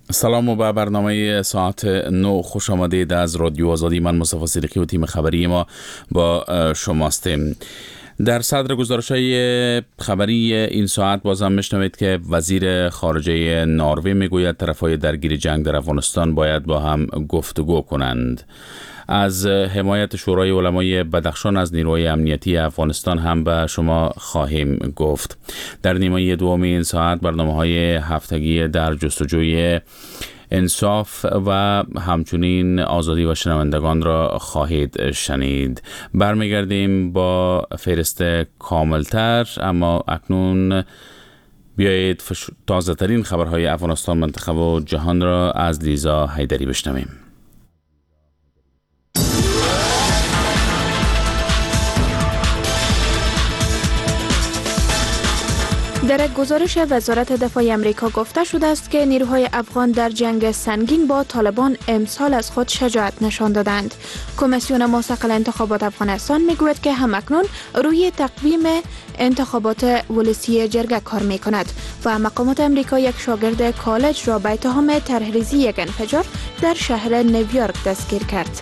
سلام و به برنامه ساعت 9 خوش آمدید از رادیو آزادی. من مصطفی صدیقی و تیم خبری ما با شماستیم. در صدر گزارش‌های خبری این ساعت بازم میشنوید که وزیر خارجه نروژ میگوید طرفهای درگیر جنگ در افغانستان باید با هم گفتگو کنند. از حمایت شورای علمای بدخشان از نیروهای امنیتی افغانستان هم به شما خواهیم گفت. در نیمه دوم این ساعت برنامه‌های هفتگی در جستجوی انصاف و همچنین آزادی و شنوندگان را خواهید شنید. برمیگردیم با فهرست کاملتر، اما اکنون بیایید تازه ترین خبرهای افغانستان، منطقه و جهان را از لیزا حیدری بشنویم. در گزارش وزارت دفاع آمریکا گفته شده است که نیروهای افغان در جنگ سنگین با طالبان امسال از خود شجاعت نشان دادند. کمیسیون مستقل انتخابات افغانستان میگوید که همکنون روی تقویم انتخابات ولسی جرگه کار می کند و مقامات آمریکا یک شاگرد کالج را به اتهام طرحریزی یک انفجار در شهر نیویورک دستگیر کرد.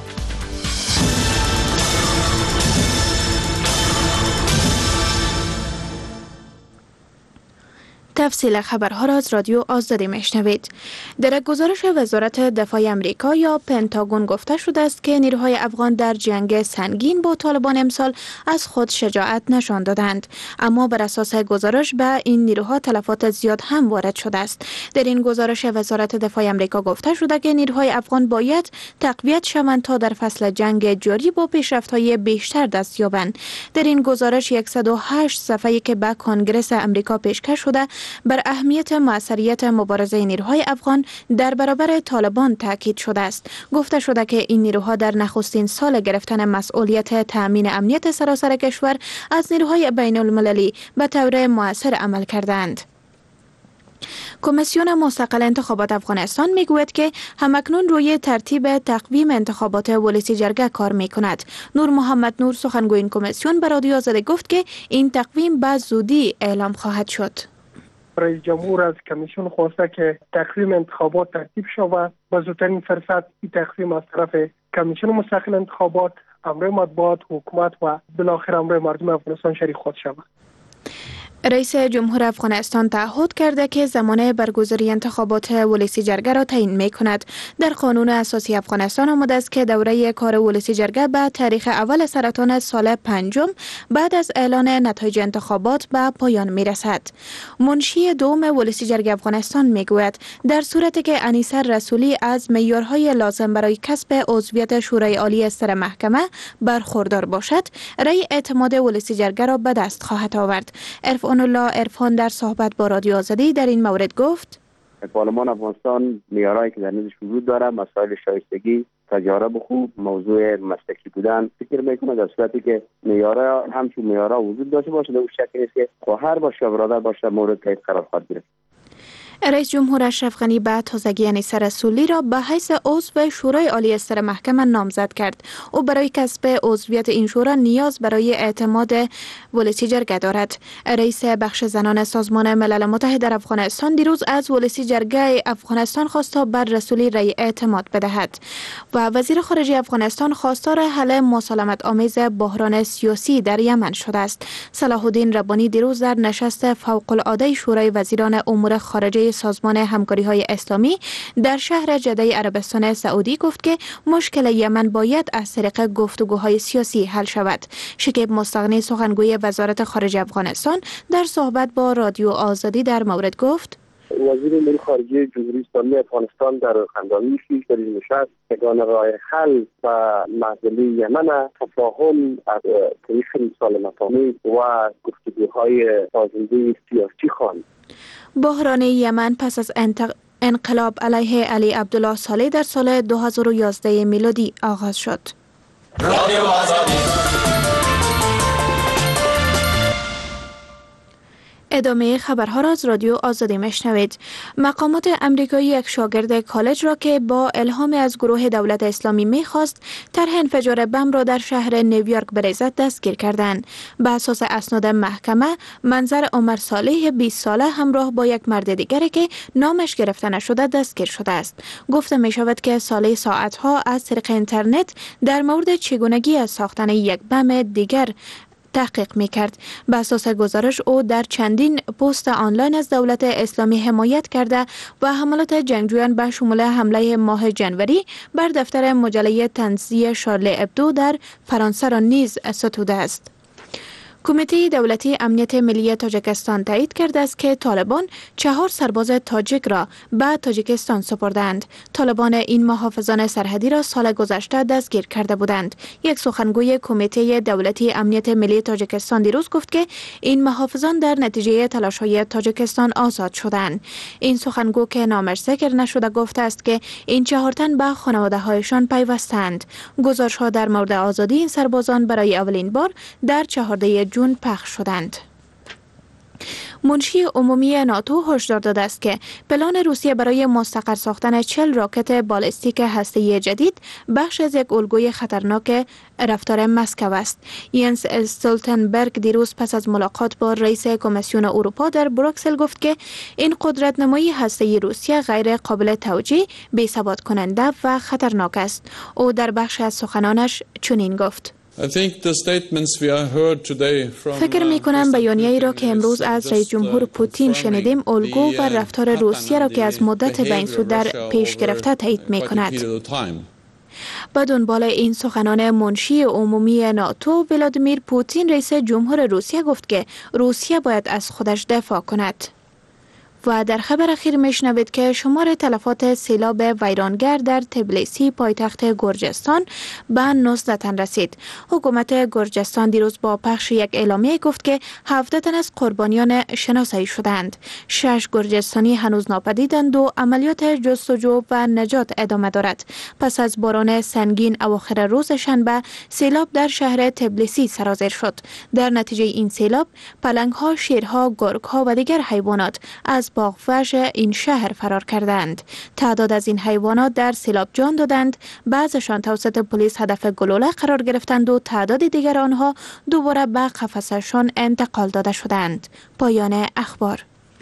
تفصیل خبرها را از رادیو آزادی میشنوید. در گزارش وزارت دفاع آمریکا یا پنتاگون گفته شده است که نیروهای افغان در جنگ سنگین با طالبان امسال از خود شجاعت نشان دادند، اما بر اساس گزارش به این نیروها تلفات زیاد هم وارد شده است. در این گزارش وزارت دفاع آمریکا گفته شده که نیروهای افغان باید تقویت شوند تا در فصل جنگ جاری با پیشرفت‌های بیشتر دست یابند. در این گزارش 108 صفحه‌ای که به کنگره آمریکا پیشکش شده بر اهمیت موثریت مبارزه نیروهای افغان در برابر طالبان تاکید شده است. گفته شده که این نیروها در نخستین سال گرفتن مسئولیت تأمین امنیت سراسر کشور از نیروهای بین المللی به طور مؤثر عمل کردند. کمیسیون مستقل انتخابات افغانستان میگوید که همکنون روی ترتیب تقویم انتخابات ولسی جرگه کار میکند. نور محمد نور سخنگوی این کمیسیون به رادیو آزادی گفت که این تقویم به زودی اعلام خواهد شد. رئیس جمهور از کمیسیون خواسته که تقویم انتخابات ترتیب شود. با زودترین فرصت این تقویم از طرف کمیسیون مستقل انتخابات، امر مطبوعات، حکومت و بالاخره امر مردم افغانستان شریک خود شود. رئیس جمهور افغانستان تعهد کرده که زمان برگزاری انتخابات ولسی جرگه را تعیین می کند. در قانون اساسی افغانستان آمده است که دوره کار ولسی جرگه به تاریخ اول سرطان سال 5 بعد از اعلان نتایج انتخابات به پایان می رسد. منشی دوم ولسی جرگه افغانستان می گوید در صورتی که انیسه رسولی از معیارهای لازم برای کسب عضویت شورای عالی استر محکمه برخوردار باشد، رأی اعتماد ولسی جرگه را به دست خواهد آورد. الله عرفان در صحبت با رادیو آزادی در این مورد گفت: پارلمان افغانستان معیارهایی که در نزدش وجود داره، مسائل شایستگی، تجارب خوب، موضوع مسلکی بودن فکر میکنه در صورتی که معیارها همچون معیارها وجود داشته باشه، در شکلی است که خواهر باشه برادر باشه مورد تایید قرار خواهد گرفت. رئیس جمهور اشرف غنی به تازگی انیسه رسولی را به حیث عضو شورای عالی استر محکمه نامزد کرد. او برای کسب عضویت این شورا نیاز برای اعتماد ولسی جرگه دارد. رئیس بخش زنان سازمان ملل متحد در افغانستان دیروز از ولسی جرگه افغانستان خواست تا بر رسولی رأی اعتماد بدهد و وزیر خارجه افغانستان خواستار حل مسالمت آمیز بحران سیاسی در یمن شده است. صلاح الدین ربانی دیروز در نشست فوق العاده شورای وزیران امور خارجه سازمان همکاری‌های اسلامی در شهر جده عربستان سعودی گفت که مشکل یمن باید از طریق گفتگوهای سیاسی حل شود. شکیب مستغنی سخنگوی وزارت خارجه افغانستان در صحبت با رادیو آزادی در مورد گفت: وزیر امور خارجه جمهوری اسلامی افغانستان در خندانی شیش در این نشست یگانه راه حل و مسئله یمن تفاهم از طریق مسالمت آمیز و گفتگوهای سازنده سیاسی خواند. بحران یمن پس از انقلاب علیه علی عبدالله صالح در سال 2011 میلادی آغاز شد. ادامه خبرها را از رادیو آزادی میشنوید. مقامات امریکایی یک شاگرد کالج را که با الهام از گروه دولت اسلامی میخواست طرح انفجار بم را در شهر نیویورک بریزد دستگیر کردند. به اساس اسناد محکمه، منظر عمر صالح 20 ساله همراه با یک مرد دیگری که نامش گرفته نشده دستگیر شده است. گفته می شود که صالح ساعتها از طریق اینترنت در مورد چگونگی از ساختن یک بم دیگر تحقیق می‌کرد. به اساس گزارش او در چندین پست آنلاین از دولت اسلامی حمایت کرده و حملات جنگجویان به شمول حمله ماه جنوری بر دفتر مجله طنزی شارلی ابدو در فرانسه را نیز ستوده است. کمیته دولتی امنیت ملی تاجیکستان تایید کرده است که طالبان 4 سرباز تاجیک را به تاجیکستان سپردند. طالبان این محافظان سرحدی را سال گذشته دستگیر کرده بودند. یک سخنگوی کمیته دولتی امنیت ملی تاجیکستان دیروز گفت که این محافظان در نتیجه تلاش‌های تاجیکستان آزاد شدند. این سخنگو که نامش ذکر نشده گفته است که این 4 تن به خانواده‌هایشان پیوستند. گزارش‌ها در مورد آزادی این سربازان برای اولین بار در 14 جون پخش شدند. منشی عمومی ناتو هشدار داده است که پلان روسیه برای مستقر ساختن 40 راکت بالستیک هسته‌ای جدید بخش از یک الگوی خطرناک رفتار مسکو است. ینس استولتنبرگ دیروز پس از ملاقات با رئیس کمیسیون اروپا در بروکسل گفت که این قدرت‌نمایی هسته‌ای روسیه غیر قابل توجیه، بی‌ثبات کننده و خطرناک است. او در بخش از سخنانش چنین گفت: فکر می کنم بیانیه‌ای را که امروز از رئیس جمهور پوتین شنیدیم الگو و رفتار روسیه را که از مدت به این سو در پیش گرفته تایید می کند. با دنبال این سخنان منشی عمومی ناتو، ولادیمیر پوتین رئیس جمهور روسیه گفت که روسیه باید از خودش دفاع کند. و در خبر اخیر میشنوید که شمار تلفات سیلاب ویرانگر در تبلیسی پایتخت گرجستان به 19 تن رسید. حکومت گرجستان دیروز با پخش یک اعلامیه گفت که 17 تن از قربانیان شناسایی شدند. 6 گرجستانی هنوز ناپدیدند و عملیات جستجو و نجات ادامه دارد. پس از باران سنگین اواخر روز شنبه، سیلاب در شهر تبلیسی سرازیر شد. در نتیجه این سیلاب، پلنگ‌ها، شیرها، گرگ‌ها و دیگر حیوانات از باغ‌وحش این شهر فرار کردند. تعداد از این حیوانات در سیلاب جان دادند، بعضشان توسط پلیس هدف گلوله قرار گرفتند و تعداد دیگر آنها دوباره به قفسشان انتقال داده شدند. پایان اخبار.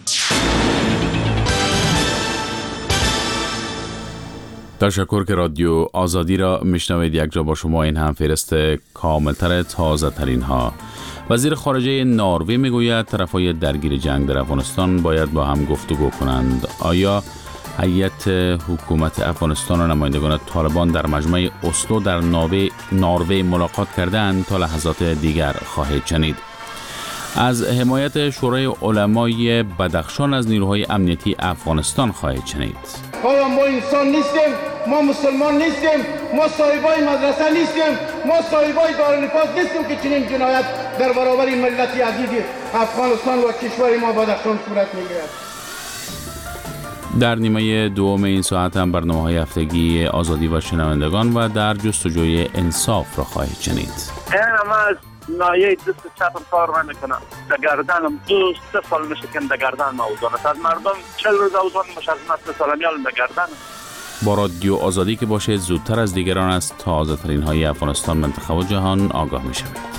تشکر که رادیو آزادی را میشنوید. یک جا با شما این هم فهرست کاملتر تازه ترین ها. وزیر خارجه نروژ میگوید طرفای درگیر جنگ در افغانستان باید با هم گفتگو کنند. آیا هیئت حکومت افغانستان و نمایندگان طالبان در مجمع اسلو در نروژ ملاقات کردند؟ تا لحظات دیگر خواهید شنید. از حمایت شورای علمای بدخشان از نیروهای امنیتی افغانستان خواهید شنید. ما انسان نیستیم، ما مسلمان نیستیم، ما صاحبای مدرسه نیستیم، ما صاحبای دارالنفاذ نیستیم که چنین جنایت در برابر ملت عزیز افغانستان و کشور ما بدخشان صورت میگیرد. در نیمه دوم این ساعت هم برنامه‌های هفتگی آزادی و شنوندگان و در جستجوی انصاف را خواهید شنید. نایه دست چپم کار نمیکنه، در گردنم 2 سال میشه که در گردن اوزانه از مردم 40 روز اوزان میشه از نسل سالمیال در گردن. با رادیو آزادی که باشه زودتر از دیگران از تازه ترین های افغانستان، منطقه و جهان آگاه میشوید.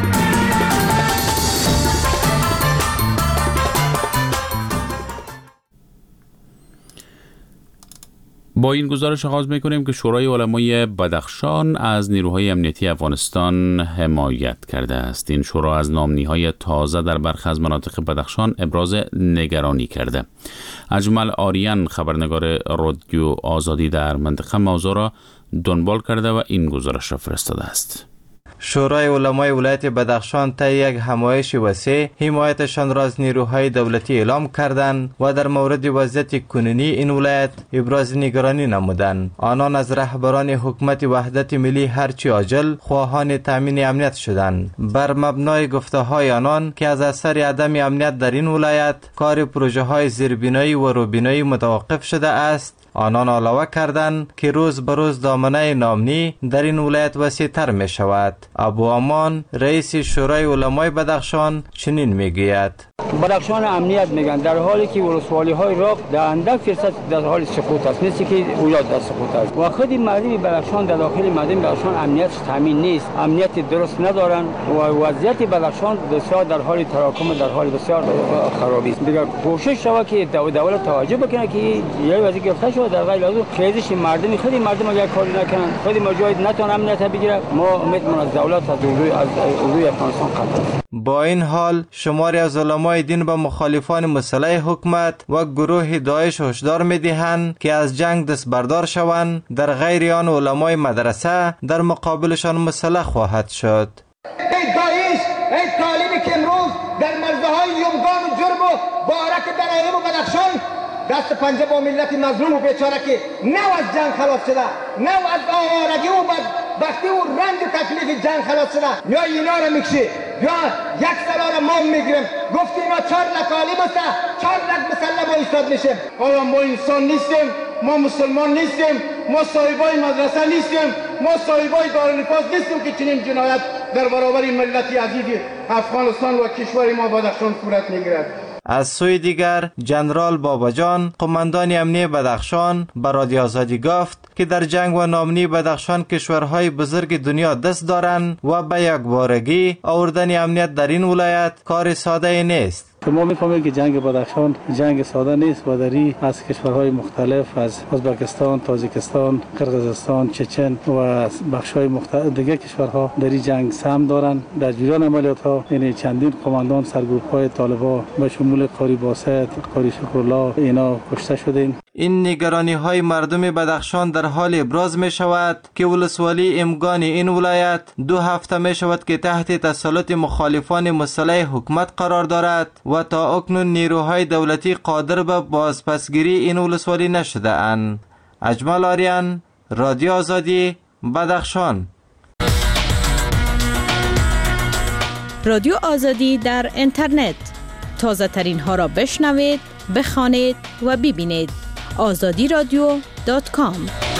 با این گزارش آغاز می‌کنیم که شورای علمای بدخشان از نیروهای امنیتی افغانستان حمایت کرده است. این شورا از نامنی‌های تازه در برخی از مناطق بدخشان ابراز نگرانی کرده. اجمل آریان، خبرنگار رادیو آزادی در منطقه، موضوع را دنبال کرده و این گزارش را فرستاده است. شورای علمای ولایت بدخشان طی یک همایش وسیع حمایتشان را از نیروهای دولتی اعلام کردند و در مورد وضعیت کنونی این ولایت ابراز نگرانی نمودند. آنان از رهبران حکومت وحدت ملی هرچی عاجل خواهان تامین امنیت شدند. بر مبنای گفته‌های آنان که از اثر عدم امنیت در این ولایت کار پروژه‌های زیربنایی و روبنایی متوقف شده است، آنان علاوه کردند که روز به روز دامنه نامنی در این ولایت وسیع‌تر می شود. ابو امان رئیس شورای علمای بدخشان چنین میگوید: بدخشان امنیت میگن، در حالی که ولسوالی های راق در اندک فرصت در حال سقوط است، نیست که اولاد در سقوط است. و خود مردم بدخشان در داخل مردم بدخشان امنیت تامین نیست، امنیت درست ندارن و وضعیت بدخشان بسیار در حال تراکم، در حال بسیار خرابی است. دیگر کوشش شود که دولت توجه بکنه که یه وضعیت گرفته شده در غیر لازم خیزش مردم، خود مردم اگر کاری نکنن، خود مجاهد نتوان امنیت بگیره، ما امیدوارم از دولت از اردوی افغانستان قطع. با این حال شماری از علمای دین به مخالفان مسلح حکومت و گروه داعش هشدار می‌دهند که از جنگ دست بردار شوند، در غیر آن علمای مدرسه در مقابلشان مسلح خواهد شد. ای داعش، ای طالبی که امروز در مرزهای یمگان و جرم و بارک در ایران و بدخشان دست پنجه با ملت مظلوم و بیچاره که نه از جنگ خلاص شده، نه از آوارگی و بدبختی و رنج و تکلیف جنگ خلاص شده، یا اینا رو میکشی یا یک سلا رو ما میگیریم. گفتی اینا 4 لک عالم است، 4 لک مسلم و ایستاد میشیم. آیا ما انسان نیستیم؟ ما مسلمان نیستیم؟ ما صاحبای مدرسه نیستیم؟ ما صاحبای دارالنفاذ نیستیم که چنین جنایت در برابر ملت عزیز افغانستان و کشور ما بدخشان صورت میگیرد؟ از سوی دیگر جنرال باباجان قماندان امنی بدخشان به رادیو آزادی گفت که در جنگ و ناامنی بدخشان کشورهای بزرگ دنیا دست دارند و به یک بارگی آوردن امنیت در این ولایت کار ساده نیست. ما می‌فهمیم که جنگ بدخشان جنگ ساده نیست و دری از کشورهای مختلف از ازبکستان، تاجیکستان، قرقیزستان، چچن و بخش‌های مختلف دیگر کشورها دری جنگ سهم دارند. در جریان عملیات‌ها یعنی چندین قماندان سرگروه‌های طالبان به شمول قاری باسط، قاری شکرالله اینا کشته شدند. این نگرانی‌های مردم بدخشان در حال ابراز می‌شود که ولسوالی امگان این ولایت 2 هفته می‌شود که تحت تسلط مخالفان مسلح حکومت قرار دارد و تا اکنون نیروهای دولتی قادر به بازپسگیری این ولسوالی نشده اند. اجمل آریان، رادیو آزادی، بدخشان. رادیو آزادی در اینترنت، تازه ترین ها را بشنوید، بخوانید و ببینید. azadiradio.com.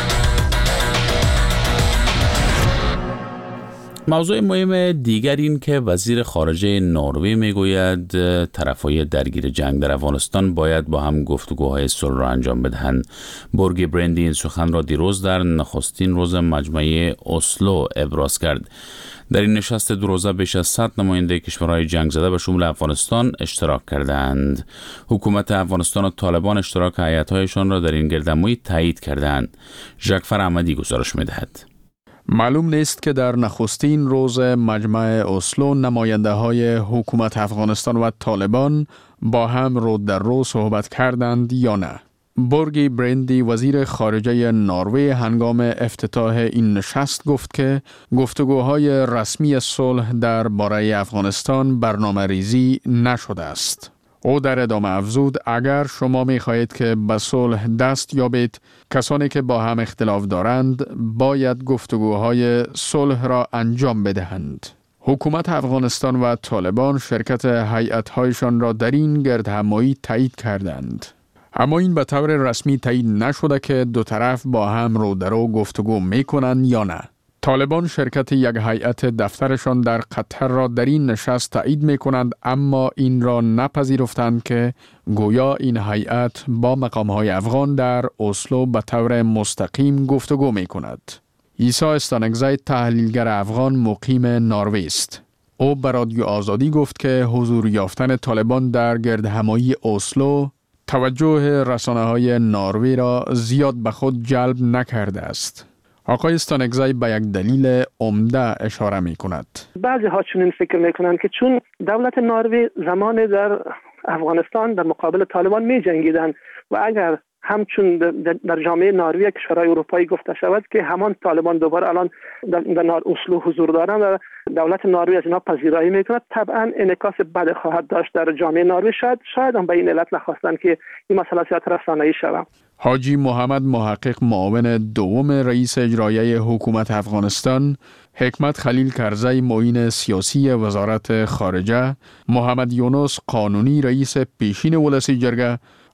موضوع مهم دیگر این که وزیر خارجه نروژ میگوید طرفای درگیر جنگ در افغانستان باید با هم گفتگوهای صلح را انجام بدهند. بورگ برندی این سخن را دیروز در نخستین روز مجمع اسلو ابراز کرد. در این نشست 2 روزه بیش از 100 نماینده کشورهای جنگ زده به شمول افغانستان اشتراک کردند. حکومت افغانستان و طالبان اشتراک هیئت‌هایشان را در این گردهمایی تایید کردند. ژاکفر احمدی گزارش می‌دهد. معلوم نیست که در نخستین روز مجمع اسلو نماینده های حکومت افغانستان و طالبان با هم رو در رو صحبت کردند یا نه. بورگ برندی وزیر خارجه نروژ هنگام افتتاح این نشست گفت که گفتگوهای رسمی صلح در باره افغانستان برنامه ریزی نشده است. او در ادامه افزود اگر شما می خواهید که به صلح دست یابید، کسانی که با هم اختلاف دارند باید گفتگوهای صلح را انجام بدهند. حکومت افغانستان و طالبان شرکت هیئت‌هایشان را در این گردهمایی تایید کردند. اما این به طور رسمی تایید نشده که دو طرف با هم رو در رو گفتگو می کنند یا نه. طالبان شرکت یک هیئت دفترشان در قطر را در این نشست تایید می کنند، اما این را نپذیرفتند که گویا این هیئت با مقام‌های افغان در اسلو به طور مستقیم گفتگو می کند. عیسی استانکزی تحلیلگر افغان مقیم نروژ است. او به رادیو آزادی گفت که حضور یافتن طالبان در گردهمایی اسلو توجه رسانه‌های نروژ را زیاد به خود جلب نکرده است. آقای استانکزی به یک دلیل عمده اشاره می کند. بعضی ها چنین فکر می کنند که چون دولت نروژ زمان در افغانستان در مقابل طالبان می جنگیدند و اگر همچون در جامعه نروژ کشورهای اروپایی گفته شود که همان طالبان دوباره الان در اسلو حضور دارند و دولت نروژ از اینا پذیرایی میکند، طبعا انعکاس بد خواهد داشت در جامعه نروژ. شاید هم به این علت نخواستند که این مسئله صورت رسانه‌ای شود. حاجی محمد محقق معاون دوم رئیس اجرایی حکومت افغانستان، حکمت خلیل کرزی معین سیاسی وزارت خارجه، محمد یونس قانونی رئیس پیشین ولسی جرگه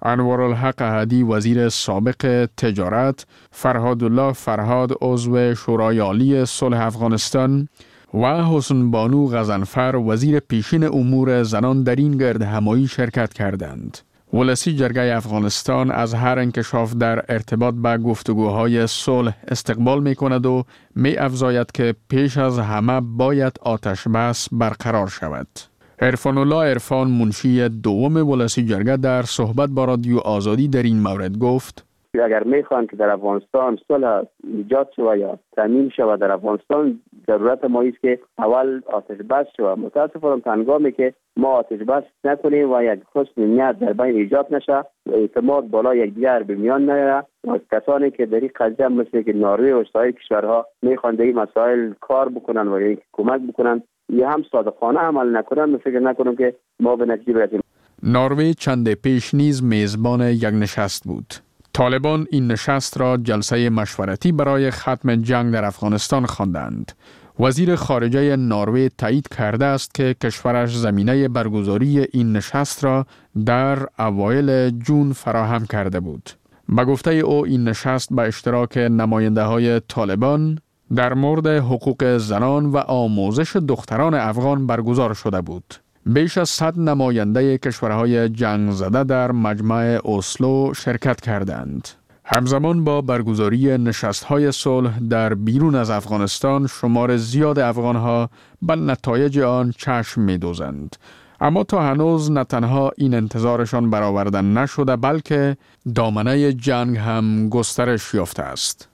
انوارالحق احدی وزیر سابق تجارت، فرهادالله فرهاد عضو شورای عالی صلح افغانستان و حسن بانو غضنفر وزیر پیشین امور زنان در این گرد همایی شرکت کردند. ولسی جرگه افغانستان از هر انکشاف در ارتباط به گفتگوهای صلح استقبال می کند و می افزاید که پیش از همه باید آتش بس برقرار شود. عرفان الله عرفان منشی دوم ولسی جرگه در صحبت با رادیو آزادی در این مورد گفت: اگر میخوان که در افغانستان صلح ایجاد شود یا تامین شود در افغانستان، ضرورت ما است که اول آتش بس شود. متاسفانه هنگامی که ما آتش بس نکنیم و یک حسن نیت در بین ایجاد نشه، اعتماد بالا یکدیگر به میان نیاید و کسانی که در این قضیه مثل که نروژ و سایر کشورها میخوان در این مسائل کار بکنن و یک کمک بکنن یا هم صادقانه عمل نکنن، من فکر نکنم که ما به نتیجه برسیم. نروژ چند پیش نیز میزبان یک نشست بود. طالبان این نشست را جلسه مشورتی برای ختم جنگ در افغانستان خواندند. وزیر خارجه نروژ تایید کرده است که کشورش زمینه برگزاری این نشست را در اوایل جون فراهم کرده بود. به گفته او این نشست به اشتراک نماینده های طالبان در مورد حقوق زنان و آموزش دختران افغان برگزار شده بود. بیش از 100 نماینده کشورهای جنگ زده در مجمع اسلو شرکت کردند. همزمان با برگزاری نشست‌های صلح در بیرون از افغانستان، شمار زیاد افغان‌ها به نتایج آن چشم می‌دوزند. اما تا هنوز نه تنها این انتظارشان برآورده نشده، بلکه دامنه جنگ هم گسترش یافته است.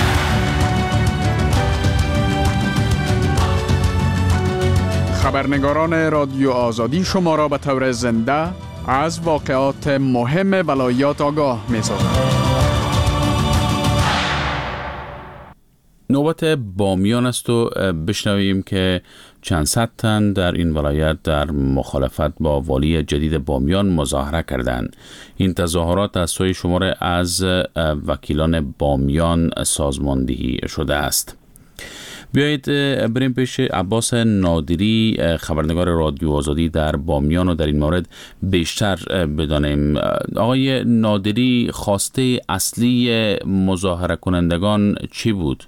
خبرنگاران رادیو آزادی شما را به طور زنده از واقعات مهم ولایات آگاه می‌سازند. نوبت بامیان است و بشنویم که چند صد تن در این ولایت در مخالفت با والی جدید بامیان مظاهره کردند. این تظاهرات از سوی شمار از وکیلان بامیان سازماندهی شده است. بیایید بریم پیش عباس نادری، خبرنگار رادیو آزادی در بامیان، و در این مورد بیشتر بدانیم. آقای نادری، خواسته اصلی مظاهره کنندگان چی بود؟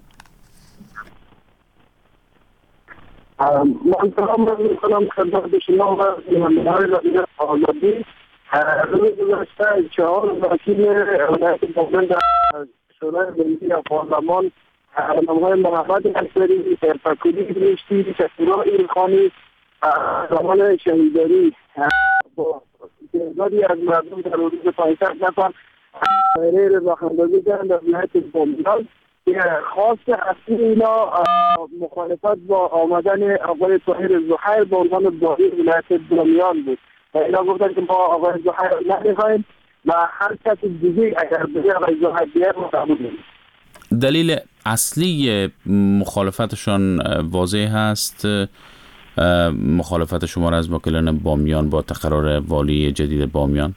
من سلام می‌کنم خدمت شما و مهمانان رادیو آزادی. روز گذشته 4 وکیل ولایت بامیان در شورای ملی پارلمان آقای محمد انصاری، تفکری بهشتی، شکیرا ایلخانی، زمان شهیداری با تعدادی از مردم در حدود 500 نفر دایره راه-اندازی کردند در ولایت بامیان. خواست اصلی اینا مخالفت با آمدن آقای طاهر زحیر به عنوان داعی ولایت بامیان بود و اینا گفتن که ما آقای زحیر نمیخوایم و هر کس دیگه اگر بگه آقای زحیر بیاد ما قبول نمی‌کنیم. دلیل اصلی مخالفتشان واضح هست، مخالفت شما از وکیلان بامیان با تقرار والی جدید بامیان؟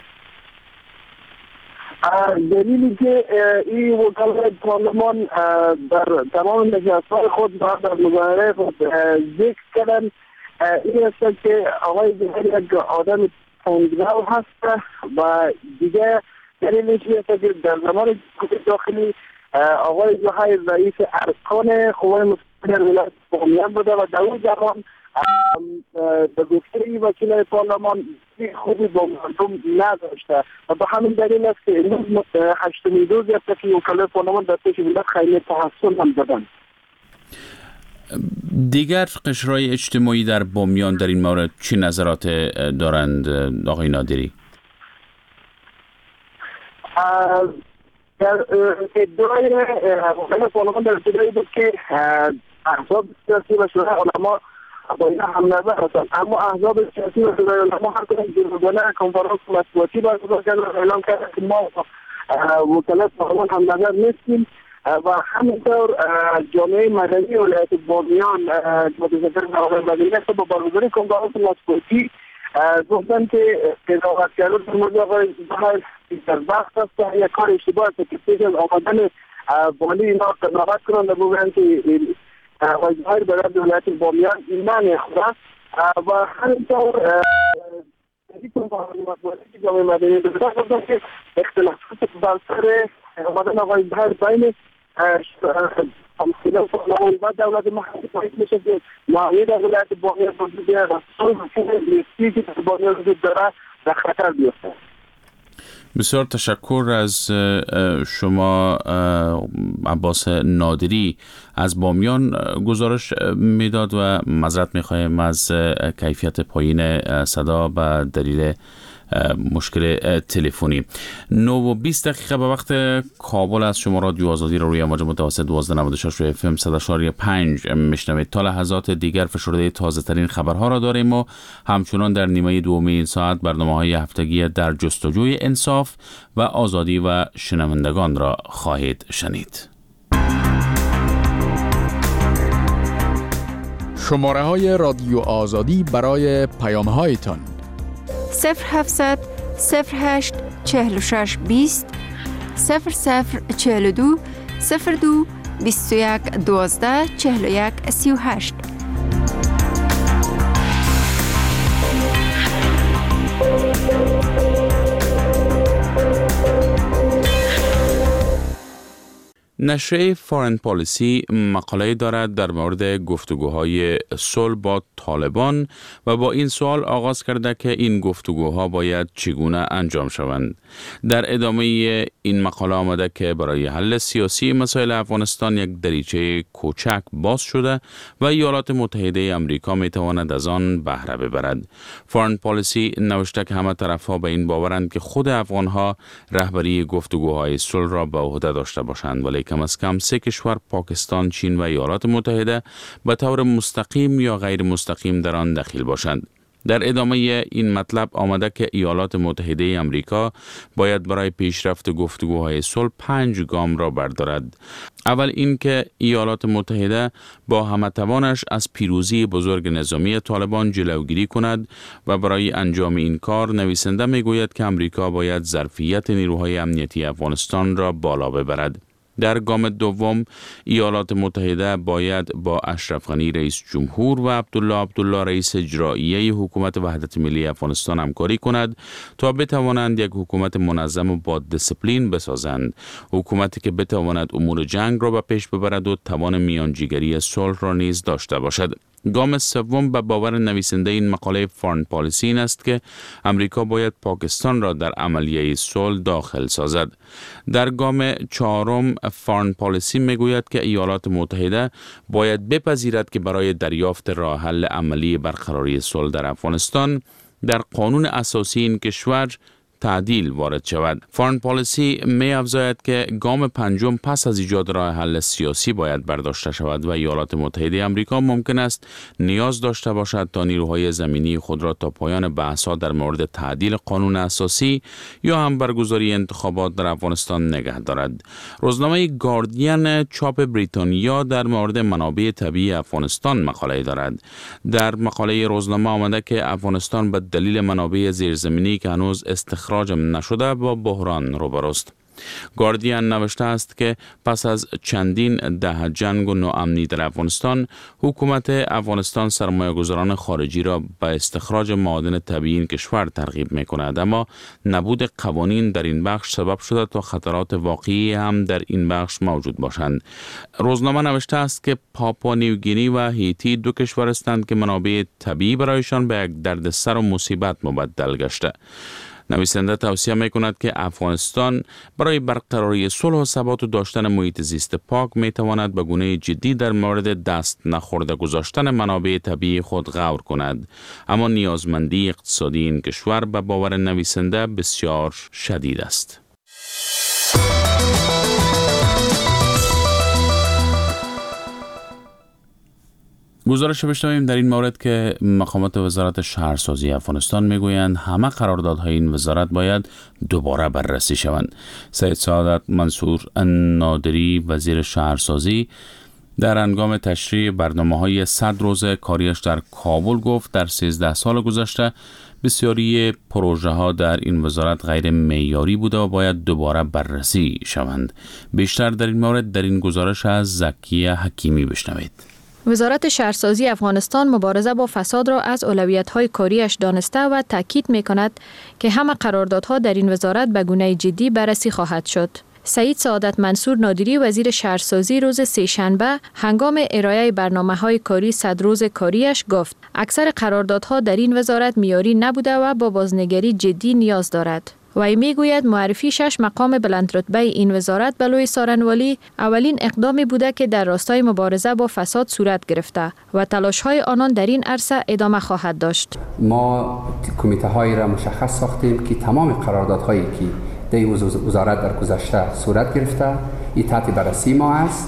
دلیلی که این وکلای پارلمان در تمام نشست‌های خود در مظاهره خود ذکر کردن این است که آقای زحیر یک آدم تندرو هست و دیگه دلیلش است که در زمان داخلی آقای زحیر رئیس ارکان قوای مسلحه ولایت بامیان بوده و در اون زمان به گفته این وکیل پارلمان خوبی با مردم نداشته و به همین دلیل است که امروز 8مین روز است که وکلای پارلمان در پیش ملت خیلی تحصیل هم دادن. دیگر قشرهای اجتماعی در بامیان در این مورد چی نظرات دارند آقای نادری؟ در ادعای وکلای پارلمان در ادعای بود که احزاب سیاسی و شورای علما با این هم نظر هستند، اما احزاب سیاسی و شورای علما هر کدام جلوگانه کنفرانس مطبوعاتی برگزار کردند و اعلام کردند که ما وکلای پارلمان هم نظر نیستیم و همینطور جامعه مدنی ولایت بامیان متضمن آقای مدنی است با برگزاری کنفرانس مطبوعاتی گفتن که قضاوت کردن در مورد آقای زحیر در وقت است و یک کار اشتباه است که پیش از آمدن والی اینا قضاوت کنند و بگویند که آقای زحیر برای ولایت بامیان ایمان خدا و همینطور جامعه مدنی داشته گفتم که اختلافات بر سر آمدن آقای بهر بین امثله پارلمان و دولت محلی باید میشه که نهایی در ولایت باقی وجود رسول لیستی که در باقی وجود داره در خطر بیفته. بسیار تشکر از شما عباس نادری از بامیان. گزارش میداد و معذرت میخوایم از کیفیت پایین صدا به دلیل مشکل تلفنی. 9:20 به وقت کابل از شما رادیو آزادی رو روی امواج متوسط 1296 FM 100.5 میشنوید. تا لحظات دیگر فشرده تازه ترین خبرها را داریم و همچنان در نیمه دومی این ساعت برنامه‌های هفتگی در جستجوی انصاف و آزادی و شنوندگان را خواهید شنید. شماره های رادیو آزادی برای پیام هایتان 0700 08 46 20 0042 02 21 12 41 38. نشریه فارن پالیسی مقاله دارد در مورد گفتگوهای صلح با طالبان و با این سوال آغاز کرده که این گفتگوها باید چگونه انجام شوند. در ادامه این مقاله آمده که برای حل سیاسی مسائل افغانستان یک دریچه کوچک باز شده و ایالات متحده آمریکا می تواند از آن بهره ببرد. فارن پالیسی نوشته که همه طرفها به این باورند که خود افغانها رهبری گفتگوهای صلح را به عهده داشته باشند، ولی کم از کم 3 کشور پاکستان، چین و ایالات متحده به طور مستقیم یا غیر مستقیم در آن دخیل باشند. در ادامه این مطلب آمده که ایالات متحده آمریکا باید برای پیشرفت گفتگوهای صلح 5 گام را بردارد. اول این که ایالات متحده با همه توانش از پیروزی بزرگ نظامی طالبان جلوگیری کند و برای انجام این کار نویسنده میگوید که آمریکا باید ظرفیت نیروهای امنیتی افغانستان را بالا ببرد. در گام دوم ایالات متحده باید با اشرف غنی رئیس جمهور و عبدالله رئیس اجرایی حکومت وحدت ملی افغانستان همکاری کند تا بتوانند یک حکومت منظم و با دیسپلین بسازند، حکومتی که بتواند امور جنگ را به پیش ببرد و توان میانجیگری صلح را نیز داشته باشد. گام سوم به باور نویسنده این مقاله فارن پالیسی این است که امریکا باید پاکستان را در عملیه صلح داخل سازد. در گام چهارم فارن پالیسی میگوید که ایالات متحده باید بپذیرد که برای دریافت راه حل عملی برقراری صلح در افغانستان در قانون اساسی این کشور تعدیل وارد شود. فارن پالیسی می افزاید که گام پنجم پس از ایجاد راه حل سیاسی باید برداشته شود و ایالات متحده آمریکا ممکن است نیاز داشته باشد تا نیروهای زمینی خود را تا پایان بحث‌ها در مورد تعدیل قانون اساسی یا هم برگزاری انتخابات در افغانستان نگه دارد. روزنامه گاردین چاپ بریتانیا در مورد منابع طبیعی افغانستان مقاله دارد. در مقاله روزنامه آمده که افغانستان به دلیل منابع زیرزمینی که هنوز استخراج نشده با بحران روبروست. گاردین نوشته است که پس از چندین دهه جنگ و ناامنی در افغانستان، حکومت افغانستان سرمایه‌گذاران خارجی را به استخراج معادن طبیعی این کشور ترغیب می‌کند، اما نبود قوانین در این بخش سبب شده تا خطرات واقعی هم در این بخش موجود باشند. روزنامه نوشته است که پاپوا نیوگینی و هیتی 2 کشور هستند که منابع طبیعی برایشان به یک دردسر و مصیبت مبدل گشته. نویسنده توصیه می‌کند که افغانستان برای برقراری صلح و ثبات و داشتن محیط زیست پاک می‌تواند به گونه جدی در مورد دست نخورده گذاشتن منابع طبیعی خود غور کند، اما نیازمندی اقتصادی این کشور به باور نویسنده بسیار شدید است. گزارش بشنویم در این مورد که مقامات وزارت شهرسازی افغانستان میگویند همه قراردادهای این وزارت باید دوباره بررسی شوند. سید سعادت منصور نادری وزیر شهرسازی در هنگام تشریح برنامه‌های 100 روز کاریش در کابل گفت در 13 سال گذشته بسیاری پروژه ها در این وزارت غیر معیاری بوده و باید دوباره بررسی شوند. بیشتر در این مورد در این گزارش از زکیه حکیمی بشنوید. وزارت شهرسازی افغانستان مبارزه با فساد را از اولویت‌های کاریش دانسته و تاکید می‌کند که همه قراردادها در این وزارت به گونه جدی بررسی خواهد شد. سعید سعادت منصور نادری وزیر شهرسازی روز سه‌شنبه هنگام ارائه برنامه‌های کاری 100 روز کاریش گفت اکثر قراردادها در این وزارت معیاری نبوده و با بازنگری جدی نیاز دارد. وی میگوید معرفی 6 مقام بلندرتبه این وزارت به لوی سارنوالی اولین اقدامی بوده که در راستای مبارزه با فساد صورت گرفته و تلاش‌های آنان در این عرصه ادامه خواهد داشت. ما کمیته‌هایی را مشخص ساختیم که تمام قراردادهایی که در وزارت در گذشته صورت گرفته این تحت بررسی ما است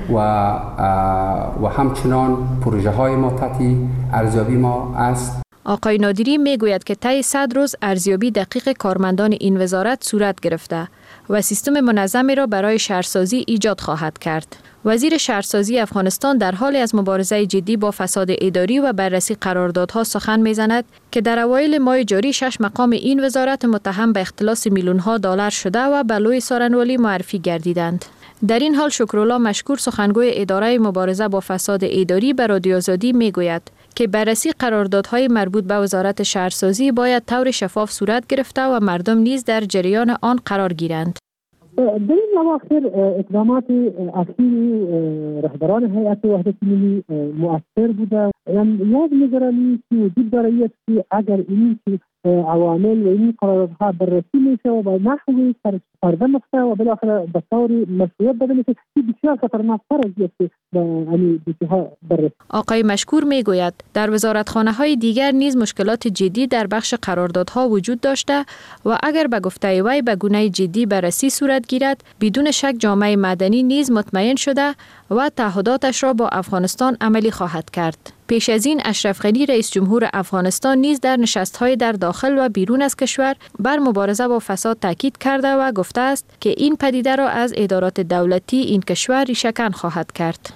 و همچنان پروژه های ما تحت ارزیابی ما است. آقای نادری میگوید که طی 100 روز ارزیابی دقیق کارمندان این وزارت صورت گرفته و سیستم منظمی را برای شهرسازی ایجاد خواهد کرد. وزیر شهرسازی افغانستان در حال از مبارزه جدی با فساد اداری و بررسی قراردادها سخن میزند که در اوایل ماه جاری 6 مقام این وزارت متهم به اختلاس میلیون‌ها دلار شده و به لوی سارنوالی معرفی گردیدند. در این حال شکرالله مشکور سخنگوی اداره مبارزه با فساد اداری به رادیو آزادی میگوید که بررسی قراردادهای مربوط به وزارت شهرسازی باید طور شفاف صورت گرفته و مردم نیز در جریان آن قرار گیرند. در این اواخر اقدامات اخیر رهبران هیئت وحدت ملی مؤثر بوده. یاد می‌گیرم که وجود داره که اگر این عوامل و این قراردادها بررسی میشه و به نحوی فرض نفته و بالاخره به طور مشروع بدل میشه که بسیار خطرناک‌تر از است بررسی. آقای مشکور میگوید در وزارتخانه‌های دیگر نیز مشکلات جدی در بخش قراردادها وجود داشته و اگر به گفته وی به گونه جدی بررسی صورت گیرد بدون شک جامعه مدنی نیز مطمئن شده و تعهداتش را با افغانستان عملی خواهد کرد. پیش از این اشرف غنی رئیس جمهور افغانستان نیز در نشست‌های در داخل و بیرون از کشور بر مبارزه با فساد تاکید کرده و گفته است که این پدیده را از ادارات دولتی این کشور ریشه‌کن خواهد کرد.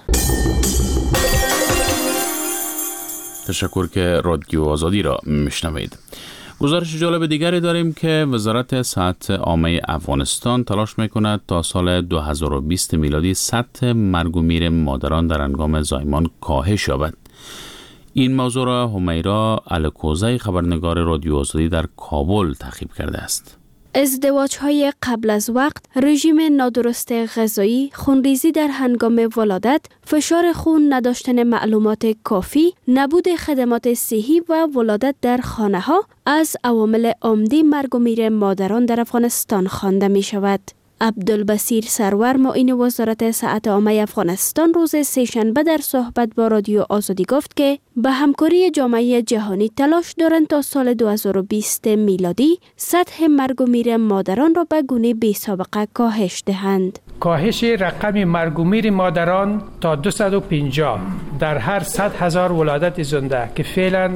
تشکر که رادیو آزادی را میشنوید. گزارش جالب دیگری داریم که وزارت صحت عامه افغانستان تلاش میکند تا سال 2020 میلادی سطح مرگ و میر مادران در هنگام زایمان کاهش یابد. این موضوع را همیرا الکوزی خبرنگار رادیو آزادی در کابل تعقیب کرده است. ازدواج‌های قبل از وقت، رژیم نادرست غذایی، خونریزی در هنگام ولادت، فشار خون، نداشتن معلومات کافی، نبود خدمات صحی و ولادت در خانه‌ها از عوامل عمده مرگ و میر مادران در افغانستان خوانده می‌شود. عبدالبصیر سرور معین وزارت صحت عامه افغانستان روز سه‌شنبه در صحبت با رادیو آزادی گفت که به همکاری جامعه جهانی تلاش دارند تا سال 2020 میلادی سطح مرگ و میر مادران را به گونه بی‌سابقه کاهش دهند. کاهش رقم مرگ و میر مادران تا 250 در هر 100,000 ولادت زنده که فعلا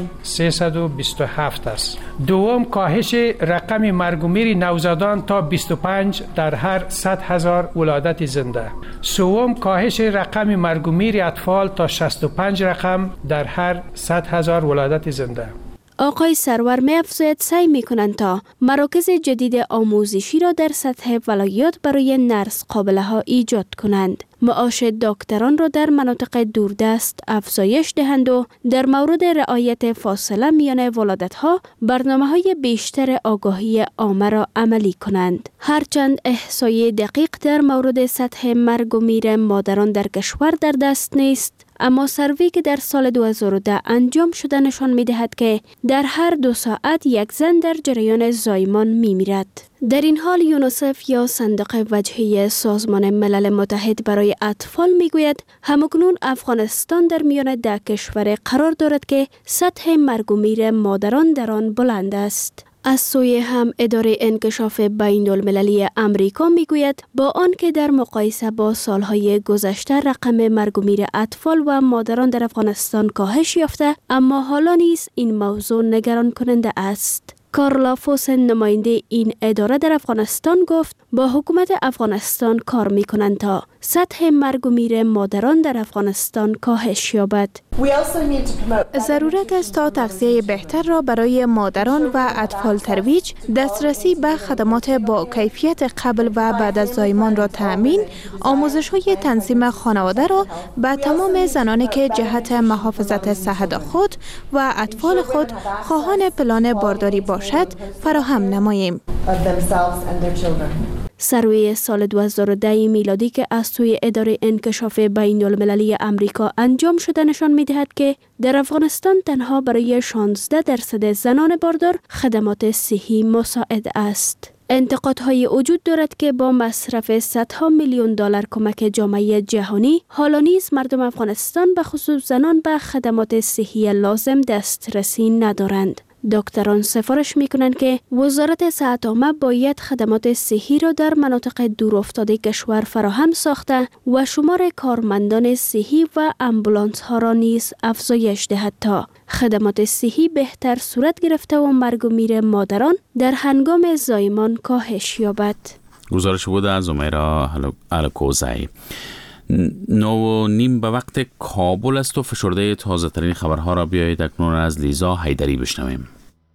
327 است. دوم، کاهش رقم مرگ و میر نوزادان تا 25 در هر 100,000 ولادت زنده. سوم، کاهش رقم مرگ و میر اطفال تا 65 رقم در هر 100,000 ولادت زنده. آقای سرور می افزاید سعی می کنند تا مراکز جدید آموزشی را در سطح ولایات برای نرس قابله ها ایجاد کنند. معاش دکتران را در مناطق دوردست افزایش دهند و در مورد رعایت فاصله میان ولادت ها برنامه های بیشتر آگاهی عامه را عملی کنند. هرچند احصای دقیق در مورد سطح مرگ و میر مادران در کشور در دست نیست، اما سروی که در سال 2010 انجام شده نشان می دهد که در هر 2 ساعت یک زن در جریان زایمان می میرد. در این حال یونیسف یا صندوق وجهی سازمان ملل متحد برای اطفال می گوید همکنون افغانستان در میان 10 کشور قرار دارد که سطح مرگ و میر مادران در آن بلند است. از سوی هم اداره انکشاف بین المللی امریکا می گوید با آنکه در مقایسه با سالهای گذشته رقم مرگ و میر اطفال و مادران در افغانستان کاهش یافته، اما حالا نیز این موضوع نگران کننده است. کارلا فوسن نماینده این اداره در افغانستان گفت با حکومت افغانستان کار می کنند تا سطح مرگ و میر مادران در افغانستان کاهش یابد. ضرورت است تا تغذیه بهتر را برای مادران و اطفال ترویج، دسترسی به خدمات با کیفیت قبل و بعد از زایمان را تأمین، آموزش‌های تنظیم خانواده را به تمام زنانی که جهت محافظت صحت خود و اطفال خود خواهان پلان بارداری باشد فراهم نماییم. سروی سال 2010 میلادی که از سوی اداره انکشاف بین المللی امریکا انجام شده نشان می‌دهد که در افغانستان تنها برای 16% زنان باردار خدمات صحی مساعد است. انتقادهای وجود دارد که با مصرف صدها میلیون دلار کمک جامعه جهانی، حالا نیز مردم افغانستان به خصوص زنان به خدمات صحی لازم دسترسی ندارند. دکتران سفارش می‌کنند که وزارت صحت عامه باید خدمات صحی را در مناطق دورافتاده کشور فراهم ساخته و شمار کارمندان صحی و امبولانس ها را نیز افزایش دهد تا خدمات صحی بهتر صورت گرفته و مرگ و میر مادران در هنگام زایمان کاهش یابد. گزارش بود از امیرا الکوزی. 9:30 به وقت کابل است و فشرده تازه ترین خبرها را بیایید اکنون از لیزا حیدری بشنویم.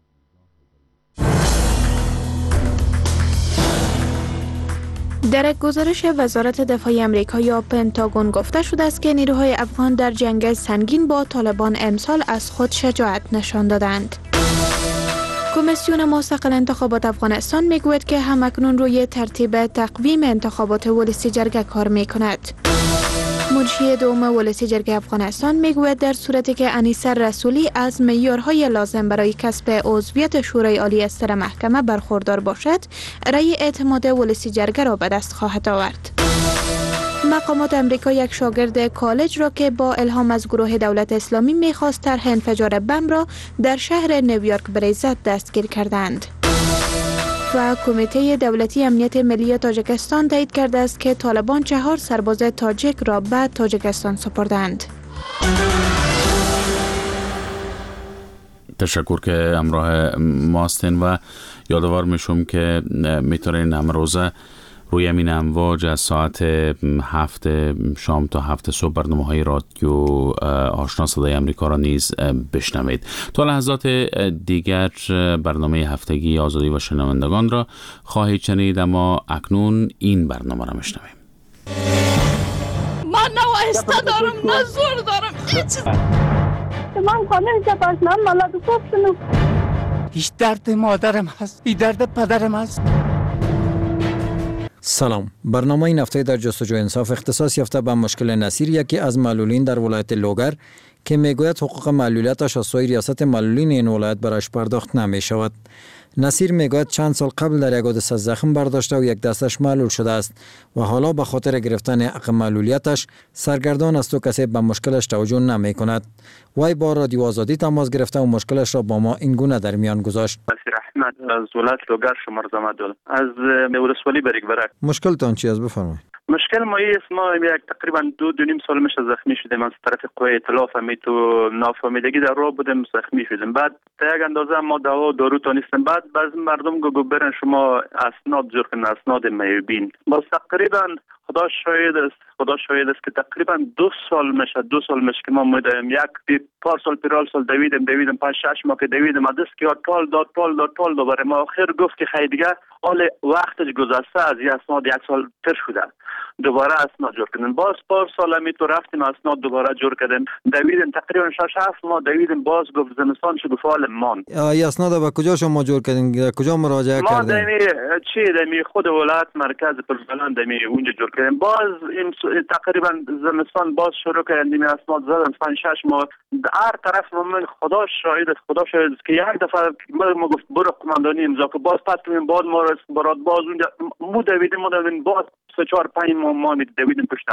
در یک گزارش وزارت دفاع آمریکا یا پنتاگون گفته شده است که نیروهای افغان در جنگ سنگین با طالبان امسال از خود شجاعت نشان دادند. کمیسیون مستقل انتخابات افغانستان میگوید که همکنون روی ترتیب تقویم انتخابات ولسی جرگه کار میکند. منشی دوم ولسی جرگه افغانستان میگوید در صورتی که انیسه رسولی از معیارهای لازم برای کسب عضویت شورای عالی استر محکمه برخوردار باشد، رأی اعتماد ولسی جرگه را به دست خواهد آورد. مقامات امریکا یک شاگرد کالج را که با الهام از گروه دولت اسلامی میخواست طرح انفجار بم را در شهر نیویورک بریزد دستگیر کردند. و کمیته دولتی امنیت ملی تاجیکستان تایید کرده است که طالبان 4 سرباز تاجیک را به تاجیکستان سپردند. تشکر که همراه ما هستین و یادآور میشم که میتونین امروزه روی همین امواج از ساعت 7 شام تا 7 صبح برنامه‌های رادیو آشنا صدای امریکا را نیز بشنوید. تا لحظات دیگر برنامه هفتگی آزادی و شنوندگان را خواهید شنید، اما اکنون این برنامه را میشنویم. من نه وایسته دارم نه زور دارم هیچ. من خانه جباشنم ملاد کوبشنو. هیچ درد مادرم هست، این درد پدرم هست. سلام. برنامه این هفته در جستجوی انصاف اختصاص یافته به مشکل نصیر، یکی از معلولین در ولایت لوگر که میگوید حقوق معلولیتش از سوی ریاست معلولین این ولایت برایش پرداخت نمی شود. نصیر میگوید چند سال قبل در یک حادثه زخم برداشته و یک دستش معلول شده است و حالا به خاطر گرفتن حق معلولیتش سرگردان است و کسی به مشکلش توجه نمی کند. وی با رادیو آزادی تماس گرفته و مشکلش را با ما این گونه در میان گذاشت. نصیر احمد از ولایت لوگر شمار زمدل از ولسوالی برک. مشکلتان چی است بفرمایید؟ مشکل ما است، ما یک تقریبا 2.5 سال میشه زخمی شدیم از طرف قوه اطلاف همیت و نافهمیدگی در راه بودیم زخمی شدیم. بعد تا یک اندازه ما دوا و دارو تانستیم. بعد بعضی مردم گفت برن شما اسناد جور کنین، اسناد میبین. باز تقریبا خدا شاهد است که تقریبا 2 سال میشه که ما میدیم یک پارسال پیرال سال دویدم 5-6 ماه که دویدم دست که پال دوباره ما آخر گفت که خیلی دیگه حال وقتش گذشته، از این اسناد 1 سال تر شده، دوباره اسناد جور کردن. باز پارسال می تو رفتیم اسناد دوباره جور کردن، دویدم تقریبا 6-7 ماه دویدم. باز گفت زمستان شد گفت حال مان اسناد با کجا شما جور کردین؟ کجا مراجعه کردین؟ ما دمی خود ولایت مرکز پرزلند دمی اونجا جور کردیم. باز این تقریبا زمستان باز شروع کردیم اسناد زدن 5-6 ماه هر طرف. من خدا شاهد است که یک دفعه ما گفت برو قماندانی امضا که باز پس کنیم باز ما برات باز اونجا مو دویدیم باز 3-4-5 ماه دویدیم پشت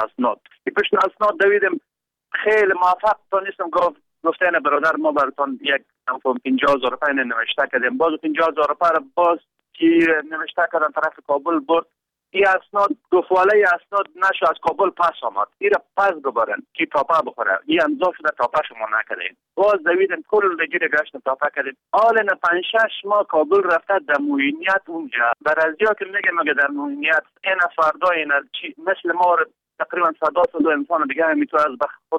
اسناد دویدیم. خیلی موفق نیستم. گفتن برادر ما براتون یک 50,000 روپیه نوشته کردیم. باز 50,000 روپیه باز که نوشته کردن طرف کابل برد. این اسناد گفواله اسناد نشو از کابل پس آمد. این را پس ببرن که تاپه بخوره. این امضا شده تاپه شما نکردین. باز دویدن کل دیگه گشتن تاپه کردیم. حالا 5-6 ماه کابل رفته در موینیت اونجا. برازیا که میگه مگه در موینیت این فردا این مثل ما تقریبا 100 انسان دیگه میتونه از خدا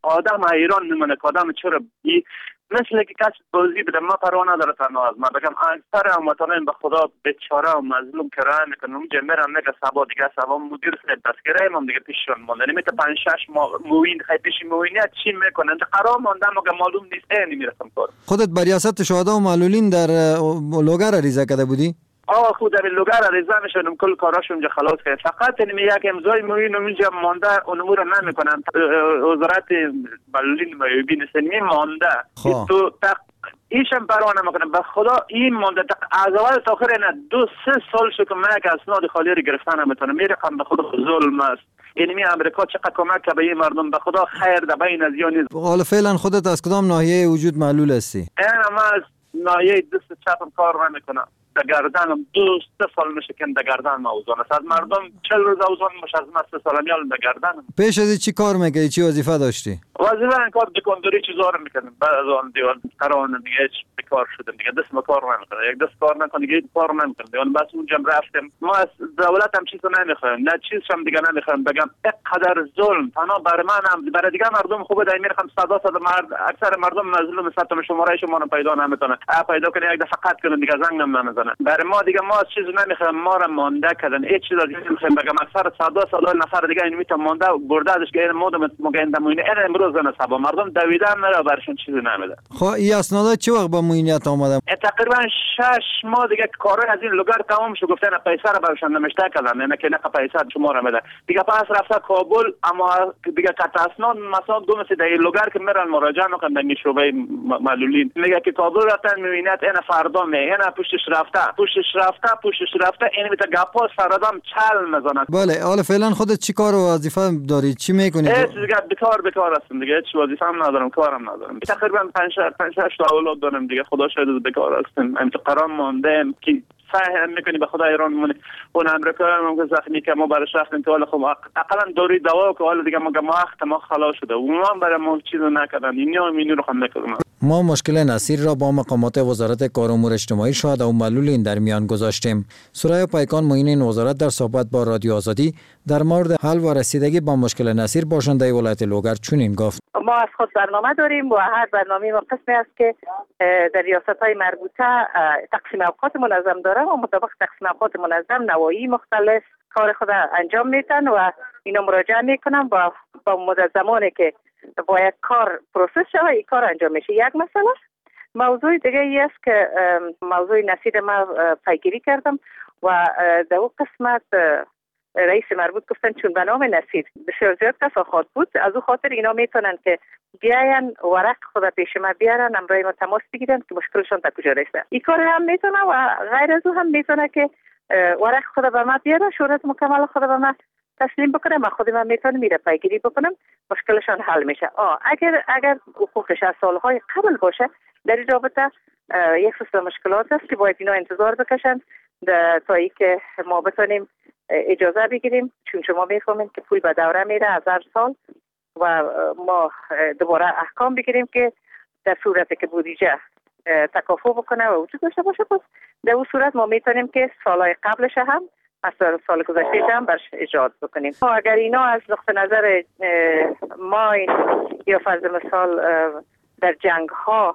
آدم ایران نمونه که آدم چرا مثل که کسی بازی بده ما پروا نداره تنها از من بگم اکثر هموطنان به خدا بیچاره و مظلوم که راه میکنن اونجا میرن نگه سبا دیگه سبا مدیر سید دستگیره هم دیگه پیششون مونده نمیته 5-6 موین خیلی پیش موینیت چی میکنن قرار مونده مگه معلوم نیست اینی میرسم کار. خودت بر ریاست شهدا و معلولین در لوگر عریضه کرده بودی؟ خود در لوگر عریضه میشدم کل کاراش اونجا خلاص کرد فقط یک امضای موین اونجا مونده اون امور نمیکنن وزارت معلولین و معیوبین سنی مونده تو ایشم پروانه میکنه به خدا این مونده از اول تا آخر نه 2-3 سال شد که من یک اسناد خالی رو گرفتن نمیتونم میرقم به خدا ظلم است. یعنی امریکا چقدر کمک به این مردم به خدا خیر ده بین از یا نیست. حالا فعلا خودت از کدام ناحیه وجود معلول هستی؟ من از ناحیه دست چپم کار نمیکنم. در گردنم 2-3 سال میشه که در گردن اوزان است. از مردم 40 روز اوزان میشه از من 3 سال میال در گردنم. پیش از چی کار میکردی؟ چی وظیفه داشتی؟ وظیفه این کار دکانداری چیزا رو میکنم. بعد از آن دیوان قرار دیگه کار شدم دیگه دست ما کار نمیکنه. یک دست کار نکنه دیگه کار نمیکنه. دیوان بس اونجا رفتم. ما از دولت هم چیزو نمیخوایم. نه چیزم دیگه نمیخوایم بگم اینقدر ظلم تنها بر من هم برای دیگه مردم خوبه دای میرم صدا مرد اکثر مردم مظلوم ستم شماره شما رو پیدا نمیکنه. پیدا کنه یک دفعه قطع کنه دیگه زنگ نمیزنه. ما دیگه ما چیزی نمیخوایم ما را مانده کردن هیچ چیز از این نمیخوایم بگم اکثر صدا نفر دیگه این میتونه مانده برده ازش که این مودم مگنده موینه این امروز نه صبح مردم دویدن میره برشون چیزی نمیده. خب این اسنادا چه وقت با موینیت آمدن؟ تقریبا 6 ماه دیگه کارای از این لوگر تمام شد گفتن پیسه را برشون نمیشته کردن نه که نه پیسه شما را میده دیگه پس رفته کابل اما دیگه قطع اسناد مثلا دو مثل در لوگر که میرن مراجعه میکنن در شعبه معلولین میگه که کابل رفتن موینیت این فردا میه پشتش رفته این میته گپا سرادم چل میزنه. بله حالا فعلا خودت چی کار و وظیفه داری؟ چی میکنی؟ هیچ دیگه بیکار هستم دیگه هیچ وظیفه هم ندارم کارم ندارم. تقریبا 5-6 تا اولاد دارم دیگه خدا شاید بیکار هستم. امتحان موندم که سعی میکنی به خدا ایران مونه اون امریکا هم زخمی که ما برای شخص انتقال خب اقلا دوری دوا که حالا دیگه ما خلاص شده و ما برای ما چیزو نکردن اینو رو هم نکردن. ما مشکل نصیر را با مقامات وزارت کار و امور اجتماعی شهدا و معلولین در میان گذاشتیم. سرای پیکان معین این وزارت در صحبت با رادیو آزادی در مورد حل و رسیدگی با مشکل نصیر باشنده ولایت لوگر چنین گفت: ما از خود برنامه داریم و هر برنامه ما قسمی است که در ریاست‌های مربوطه تقسیم اوقات منظم داره و مطابق تقسیم اوقات منظم نواحی مختلف کار خود انجام میتن و اینا مراجعه میکنن و با مدت زمانی که باید کار پروسس شود این کار انجام میشه. یک مسئله. موضوع دیگه ای است که موضوع نصیر ما پیگیری کردم و در اون قسمت رئیس مربوط گفتن چون به نام نصیر بسیار زیاد کساخات بود از او خاطر اینا میتونن که بیاین ورق خود پیش ما بیارن امرای ما تماس بگیرن که مشکلشون تا کجا رسیده. این کار هم میتونه و غیر از او هم میتونه که ورق خود به ما بیاره شورت مکمل خود به ما تسلیم بکنم و خود من میتونم میره پیگیری بکنم مشکلشان حل میشه. اگر حقوقش از سالهای قبل باشه در این رابطه یک سلسله مشکلات است که باید اینا انتظار بکشن تا ای که ما بتونیم اجازه بگیریم چون شما میفهمید که پول به دوره میره از هر سال و ما دوباره احکام بگیریم که در صورتی که بودجه تکافو بکنه و وجود داشته باشه پس در اون صورت ما میتونیم که سالهای قبلش هم مثلا سال گذشته هم برش اجرا بکنیم. اگر اینا از نقطه نظر ما یا فرض مثال در جنگ ها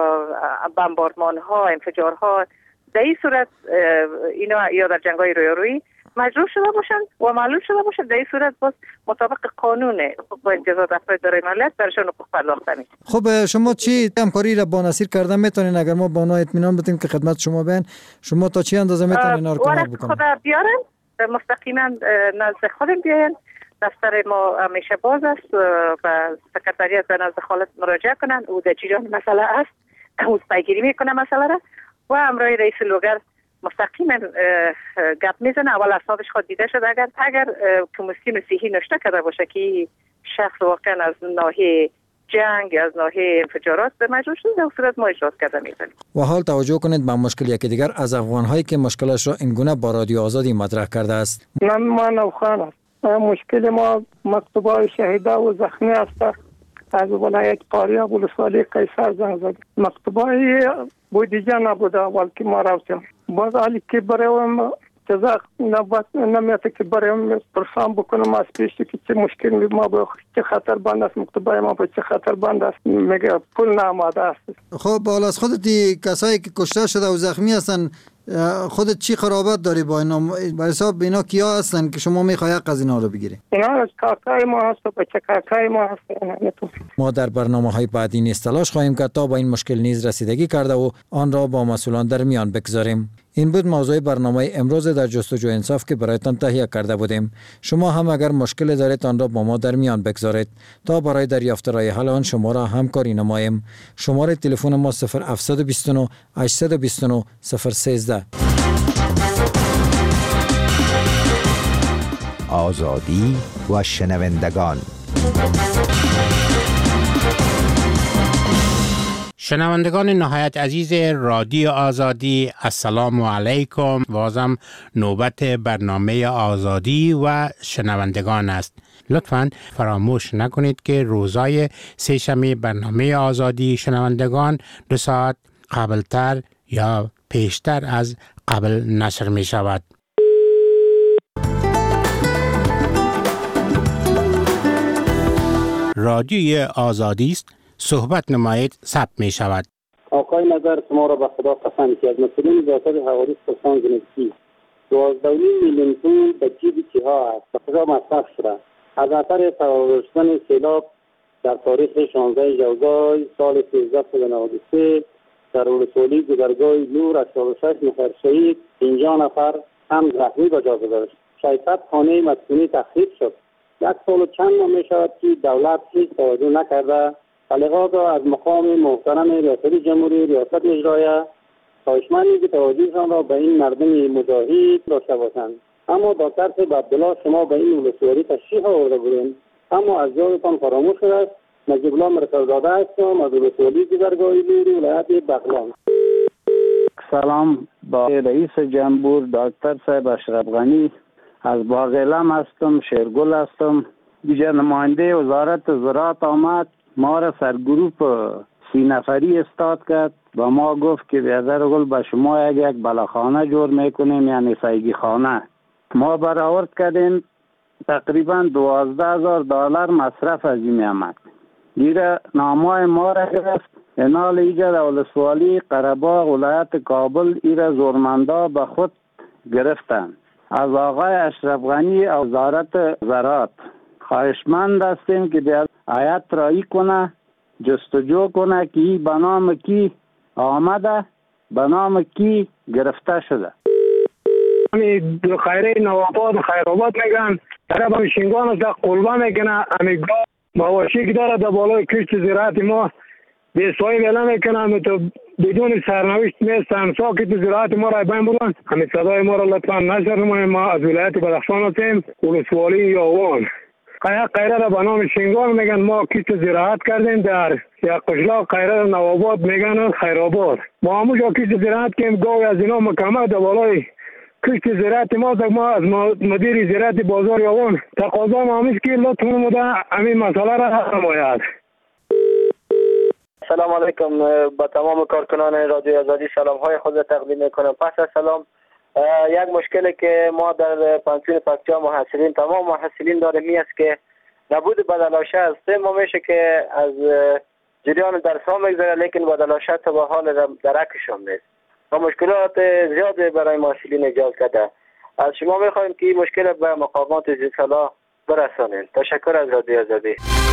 بمباردمان ها انفجار ها در این صورت اینا یا در جنگ های رویارویی مجروح شده باشن و معلول شده باشن در این صورت باز مطابق قانون حقوق و امتیازات افراد دارای مملکت برشان حقوق پرداخته میشه. خب شما چی همکاری را با نصیر کردن میتونین اگر ما با اونا اطمینان بدیم که خدمت شما بیان شما تا چی اندازه میتونین اینا رو کمک بکنید؟ خدا بیارن مستقیما نزد خودم بیاین دفتر ما همیشه باز است و سکرتریات به نزد خالد مراجعه کنن او در چیجان مسئله است او پیگیری میکنه مسئله را و امرای رئیس لوگر مستقیما گپ میزنه. اول اسنادش خود دیده شد اگر کمیسیون مسیحی نشته کرده باشه که شخص واقعا از ناحیه جنگ از ناحیه انفجارات به مجبور شده در صورت ما اجراات کرده میتونیم. و حال توجه کنید به مشکل یکی دیگر از افغان‌هایی که مشکلش را اینگونه با رادیو آزادی مطرح کرده است. من نوخان است. مشکل ما مکتوبای شهیده و زخمی است. از ولایت قاریاب ولسوالی قیصر زنگ زد. مکتوبای بودجه نبوده اول که ما رفتیم. باز حالی که برای جزاق نوبت نمیاد که برایم پرسان بکنم از پیش که چه مشکلی ما به چه خطر بند است، مکتبای ما به چه خطر بند است. میگه پول ناماده است. خب بالا از خودتی کسایی که کشته شده و زخمی هستن خودت چی قرابت داری با اینا؟ به حساب اینا کیا هستن که شما میخوای حق از اینا رو بگیری؟ اینا از کاکای ما هست و بچه کاکای ما هست. ما در برنامه‌های بعدی نیز تلاش خواهیم کرد تا با این مشکل نیز رسیدگی کرده و آن را با مسئولان در میان بگذاریم. این بود موضوع برنامه امروز در جستجو انصاف که برایتان تهیه کرده بودیم. شما هم اگر مشکل دارید آن را با ما در میان بگذارید تا برای دریافت راه حل آن شما را همکاری نماییم. شماره تلفن ما 0729 829 013. آزادی و شنوندگان. شنوندگان نهایت عزیز رادیو آزادی، السلام علیکم. بازم نوبت برنامه آزادی و شنوندگان است. لطفاً فراموش نکنید که روزهای سه‌شنبه برنامه آزادی شنوندگان 2 ساعت قبلتر یا پیشتر از قبل نشر می شود. رادیوی آزادی است. صحبت نمایید ثبت می شود. آقای نظر شما را به خدا قسم که از مسئولین ریاست حوادث پرسان زنگی 12.5 میلیون پول به جیب کیها است و خدا مصرف شده از اثر فرار شدن سیلاب در تاریخ 16 ژوئیه سال 1393 در ولسوالی گذرگاه نور از 46 نفر شهید، 50 نفر هم زخمی به جا گذاشت. 600 خانه مسکونی تخریب شد. 1 سال و چند ماه می شود که دولت هیچ توجه نکرده. لذا از مقام محترم ریاست جمهوری، ریاست اجرایه خواهشمندیم که توجهشان را به این مردم مجاهد داشته باشند. اما با طرز عبدالله شما به این ولسوالی تشریف آورده بودیم، اما از یادتان فراموش شده است. نجیب الله مرکززاده هستم از ولسوالی گذرگاه نور ولایت بغلان. سلام، با رئیس جمهور دکتر صاحب اشرف غنی از باغلم هستم، شیرگل هستم. دیگر نماینده وزارت زراعت آمد ما را سرگروپ 30 نفری استاد کرد و ما گفت که بیادر گل به شما یک بلاخانه جور میکنیم، یعنی سایگی خانه. ما برآورد کردیم تقریبا $12,000 مصرف از این آمد. دیگه نامای ما را گرفت انال ایجاد ولسوالی قره‌باغ ولایت کابل ایره زورمندا به خود گرفتند. از آقای اشرف غنی وزارت زراعت خواهشمند هستیم که بیاد آیت رایی کنه، جستجو کنه که به نام کی آمده، به نام کی گرفته شده. امی خیره نواباد خیرآباد میگن طرف هم شنگان از قلبه میکنه. امی مواشی که داره در بالای کشت زراعت ما بیسایی ویله میکنه. امی تو بدون سرنوشت میستن ساکت زراعت ما را بین بودن. امی صدای ما را لطفا نشر نماییم. ما از ولایت بدخشان هستیم، ولسوالی یاوان. قیره را به نام شنگان میگن. ما کشت زراعت کردیم در یک قشلاق قیره نواباد میگن خیرآباد. ما همونجا کشت زراعت کردیم. گاوی از اینا مکمل در بالای کشت زراعت ما از مدیر زراعت بازار یاوان تقاضا ما همیست که لطف نموده همین مسئله را حل نماید. سلام علیکم. با تمام کارکنان رادیو آزادی سلام های خود تقدیم میکنم. پس از سلام، یک مشکلی که ما در پانسیون پکجا محصلین تمام محصلین داریم می است که نبود بدلاشه است. 3 ماه میشه که از جریان درس ها میگذره لیکن بدلاشه تا به حال درکشان نیست و مشکلات زیاد برای محصلین ایجاد کرده. از شما میخواهیم که این مشکل به مقامات ذی‌صلاح برسانید. تشکر از رادیو آزادی.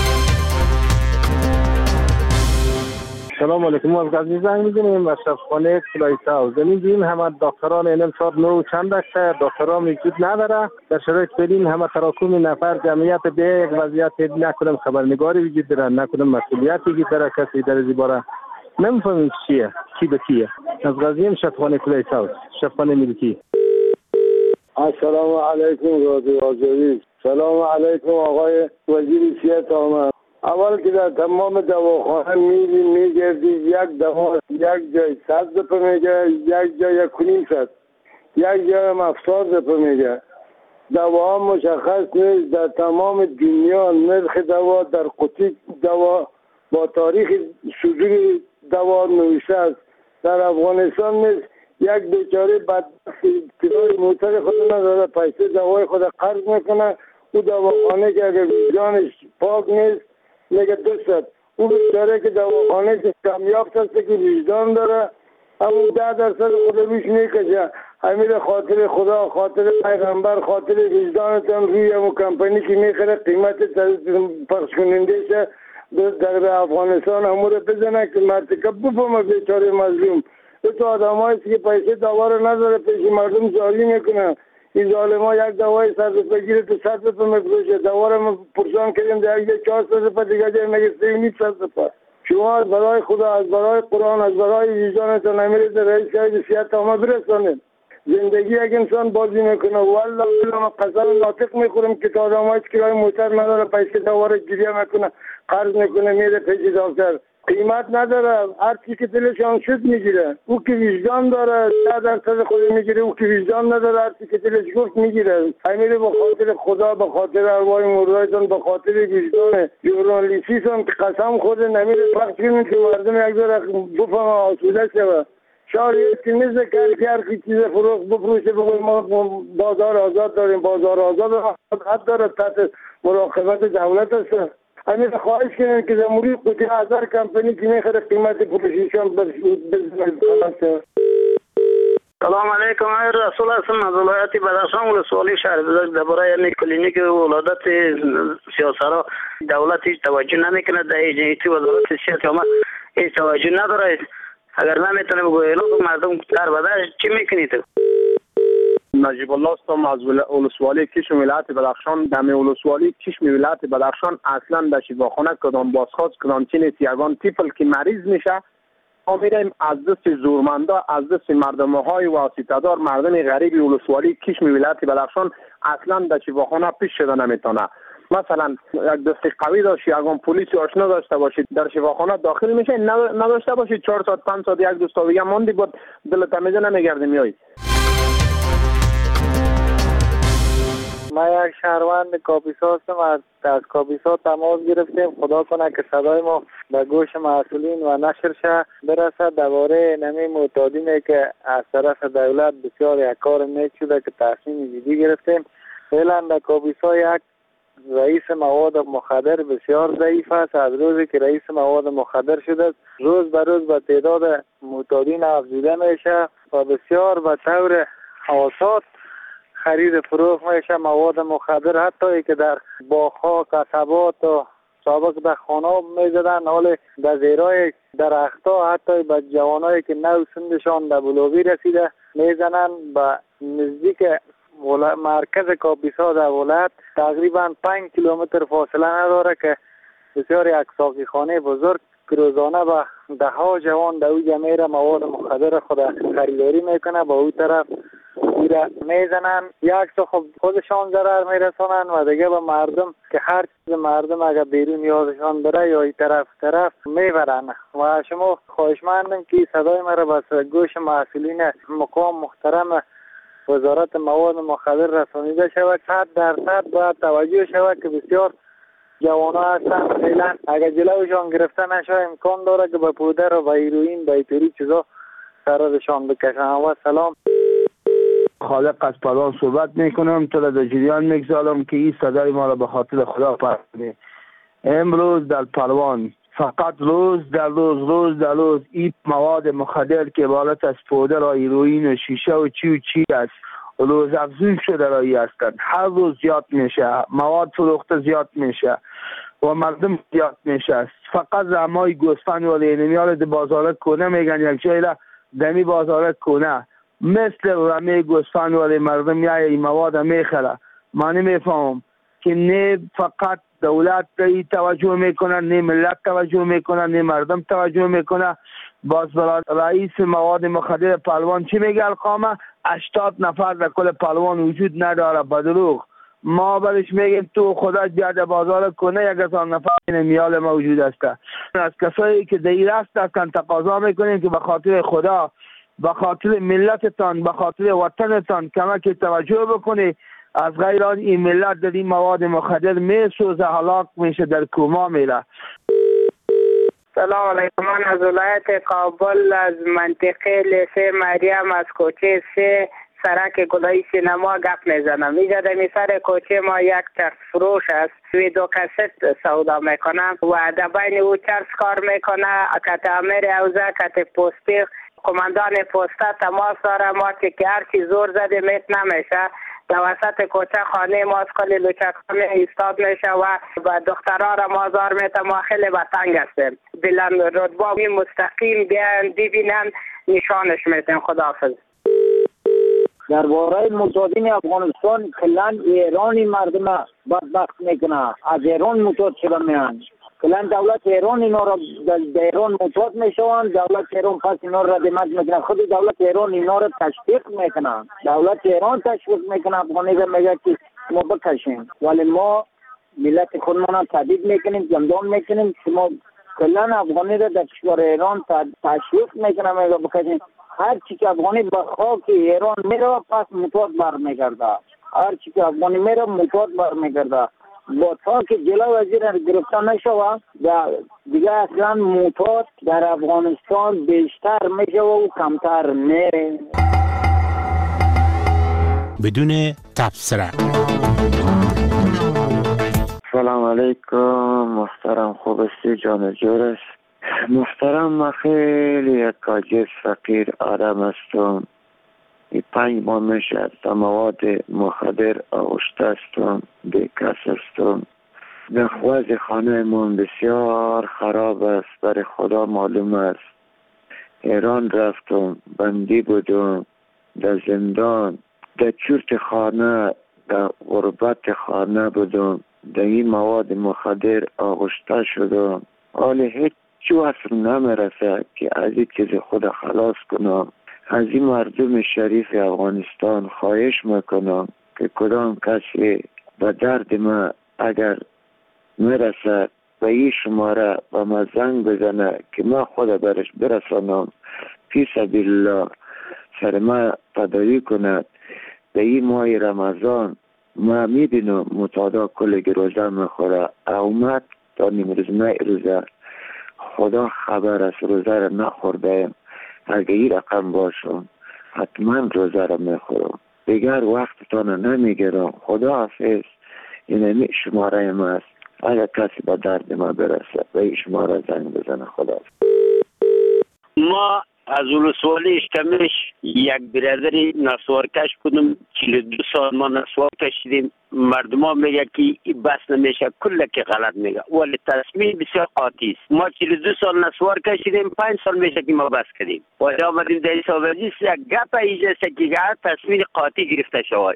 سلام علیکم. از غزنی زنگ می‌زنیم. اشرف خانه کلایسا زمین همه دکتران اینم صاحب نو چند دکتر دکترا موجود نداره. در شرایط فعلی همه تراکم نفر جمعیت به یک وضعیت نکنم خبرنگاری وجود داره، نکنم مسئولیتی داره کسی در زیباره نمی‌فهمیم چیه کی به کیه. از غزنی اشرف خانه کلایسا اشرف خانه ملکی. السلام علیکم رادیو آزادی. سلام علیکم آقای وزیر صحت آمد. اول که در تمام دواخانه میگردی یک دوا یک جای 100 روپیه میگه، یک جای 1.5 یک جای هم 70 روپیه میگه. دوا مشخص نیست. در تمام دنیا نرخ دوا در قطعه دوا با تاریخ صدور دوا نوشته است. در افغانستان نیست. یک بیچاره بدبختی کرای موتر خود نداره، پیسه دوای خود قرض میکنه. او دواخانه که اگر وجدانش پاک نیست میگه دوست. او بیچاره که دواخانه که کامیاب هست که وجدان داره، اما 10% خود روش میکشه. همین خاطر خدا، خاطر پیغمبر، خاطر وجدانتان روی همون کمپانی که میخره قیمت پخش کننده شه در افغانستان همون رو بزنه که مرتکب بفهمه بیچاره مظلوم. تو آدم هاییست که پیسه دوا رو نداره پیش مردم جاری میکنه. این ظالم ها یک دوای 100 روپه گیره تو 100 روپه میفروشه. دوا رو پرسان کردیم در یک 400 روپه دیگه جای مگه 300 روپه. شما از برای خدا، از برای قرآن، از برای وجدانتان امیرید رئیس شهید سیاست آمد برسانید. زندگی یک انسان بازی میکنه. والله ما قسم ناطق میخورم که تا آدم هاییست که موتر نداره پیسه دوا رو گریه میکنه، قرض میکنه میره پیش دکتر. قیمت نداره، هر چی که دلشان شد میگیره. او که وجدان داره 10% خود میگیره، او که وجدان نداره هر چی که دلش گفت میگیره. همین به خاطر خدا، به خاطر ارواح مردایتان، به خاطر وجدان ژورنالیستیتون که قسم خود نمیره پخش کنید که مردم یک ذره بفهمه آسوده شوه. شاید که نیست که هر چیز فروخت بفروشه بگوید ما بازار آزاد داریم. بازار آزاد حد داره تحت مراقبت دولت است. همین خواهش کنیم که جمهوری قوطی 1000 کمپانی که میخره قیمت پروشیشان بزنید. سلام علیکم. رسول هستم از ولایت بدخشان ولسوالی شهر بزرگ. درباره کلینیک ولادت سیاسرا دولت هیچ توجه نمیکنه. در ایجنسی وزارت صحت ما هیچ توجه نداره. اگر نمیتونه بگوید مردم در بدش چی میکنید؟ نجیب الله هستم از ولسوالی کشم ولایت بدخشان. در ولسوالی کشم ولایت بدخشان اصلا در شفاخانه کدام بازخواست کدام چی نیست. یگان تیپل که مریض میشه ما میریم از دست زورمندا، از دست مردم های واسطه‌دار، مردم غریبی ولسوالی کشم ولایت بدخشان اصلا در شفاخانه پیش شده نمیتونه. مثلا یک دست قوی داشت، یگان پلیس آشنا داشته باشید در شفاخانه داخل میشه، نداشته باشید 4 ساعت 5 ساعت یک دوست دیگه موندی بود دلت میزه نمیگرده میای. ما یک شهروند کاپیسا هستم. از کاپیسا تماس گرفتیم. خدا کنه که صدای ما به گوش مسئولین و نشر شه برسد درباره نمی معتادینی که از طرف دولت بسیار یک کار نیک شده که تصمیم جدی گرفتیم. فعلا در کاپیسا یک رئیس مواد مخدر بسیار ضعیف است. از روزی که رئیس مواد مخدر شده روز به روز به تعداد معتادین افزوده میشه و بسیار به طور حواسات خرید فروخت میشه مواد مخدر. حتی که در باغ‌ها، قصبات و سابق در خانه میزدن، حال در زیرای درختها حتی به جوانایی که نو سندشان در بلوغی رسیده میزنن. به نزدیک مرکز کاپیسا در ولایت تقریبا 5 کیلومتر فاصله نداره که بسیار یک ساقی خانه بزرگ که روزانه به ده ها جوان در اوجه میره مواد مخدر خود خریداری میکنه، با او طرف میره میزنن. یک تو خب خودشان ضرر میرسانن و دیگه به مردم که هر چیز مردم اگر بیرون یادشان بره یا این طرف میبرن. و شما خواهشمندم که صدای مرا به گوش مسئولین مقام محترم وزارت مواد مخدر رسانیده شود. 100% باید توجه شود که بسیار جوان ها هستن فعلا اگر جلوشان گرفته نشه امکان داره که به پودر و به هیروئین به اینطوری چیزا سرشان بکشن. و سلام. خالق از پروان صحبت میکنم. تو در جریان میگذارم که این صدای ما را به خاطر خدا پخش کنی. امروز در پروان فقط روز در روز این مواد مخدر که عبارت از پودر و هیروئین و شیشه و چی است روز افزون شده رایی هستند. هر روز زیاد میشه، مواد فروخته زیاد میشه و مردم زیاد میشه. فقط رمای گوسفند و لینمیال در بازار کنه میگن یک جایی را دمی بازار کنه مثل رمای گوسفند و مردم یا این مواد میخره. من نمیفهمم که نه فقط دولت ای توجه میکنه، نه ملت توجه میکنه، نه مردم توجه میکنه. باز رئیس مواد مخدر پهلوان چی میگه؟ القامه 80 نفر در کل پهلوان وجود نداره. بدروغ. ما برش میگیم تو خدا جاده بازار کنه 1000 نفر میال موجود است. از کسایی که دیر است هستن تقاضا میکنیم که به خاطر خدا، به خاطر ملتتان، به خاطر وطنتان کمک توجه بکنی. از غیر آن این ملت در این مواد مخدر میسوزه، هلاک میشه، در کوما میره. سلام علیکم. من از ولایت کابل از منطقه لیسه مریم از کوچه 3 سرک گلای سینما گپ میزنم. اینجا در سر کوچه ما یک چرس فروش است. ویدیو کست سودا میکنم و در بین او چرس کار میکنه. کت امیر اوزه، کت پوستی، کماندان پسته تماس داره. ما که هرچی زور زده میت نمیشه. در وسط کوچه خانه ما از کلی لوچکانه ایستاد میشه و دخترها را مازار میته. ما خیلی بتنگ هستیم. بلند رتبا مستقیم بیان ببینن نشانش میتیم. خداحافظ. درباره متادین افغانستان کلان ایرانی مردم بدبخت میکنه. از ایران متاد شده میان. کلان دولت ایران اینا را در ایران متاد میشوند. دولت ایران پس اینا را ردیمت میکنه. خود دولت ایران اینا را تشویق میکنه. دولت ایران تشویق میکنه افغانی را میگه که ما بکشیم، ولی ما ملت خودمان را تهدید میکنیم، زندان میکنیم. شما کلان افغانی را در کشور ایران تشویق میکنه میگه بکشیم. هر چی که افغانی به خاک ایران میره پس متاد برمیگرده. هر چی که افغانی میره متاد برمیگرده. با تا که جلو وزیر گرفته نشوه دیگه اصلا متاد در افغانستان بیشتر میشه و کمتر نه. بدون تبصره. سلام علیکم محترم، خوب هستی جان جورش؟ محترم، من خیلی یک عاجز فقیر آدم هستم. 5 ماه میشه از مواد مخدر آغشته هستم، بیکس هستم. نخواز خانه من بسیار خراب است، برای خدا معلوم است. ایران رفتم، بندی بودم، در زندان، در چرت خانه، در غربت خانه بودم، در این مواد مخدر آغشته شدم. حالا هیچ چو اصلا نمیرسه که از این چیز خود خلاص کنم. از این مردم شریف افغانستان خواهش میکنم که کدام کسی به درد ما اگر میرسد به این شماره به ما زنگ بزنه که ما خود برش برسانم، فی سبیل الله سر ما تداوی کند. به این ماه رمضان ما میبینم متادا کل روزه میخوره. اومد تا نیمروزنه روزه، خدا خبر است روزه را نخورده. اگه این رقم باشم حتما روزه را میخورم. دیگر وقت تانه نمیگیرم. خدا حافظ. این شماره ما است. اگر کسی با درد ما برسه به این شماره زنگ بزنه. خدا حافظ. ما از ولسوالی اشتمیش یک برادری نسوارکش بودم. 42 سال ما نسوار کشیدیم. مردم ها میگه که بس نمیشه، کل که غلط میگه، ولی تصمیم بسیار قاطی است. ما 42 سال نسوار کشیدیم، 5 سال میشه که ما بس کردیم. ولی آمدیم در حسابورزی یک گپ ایجاست که تصمیم قاطی گرفته شود.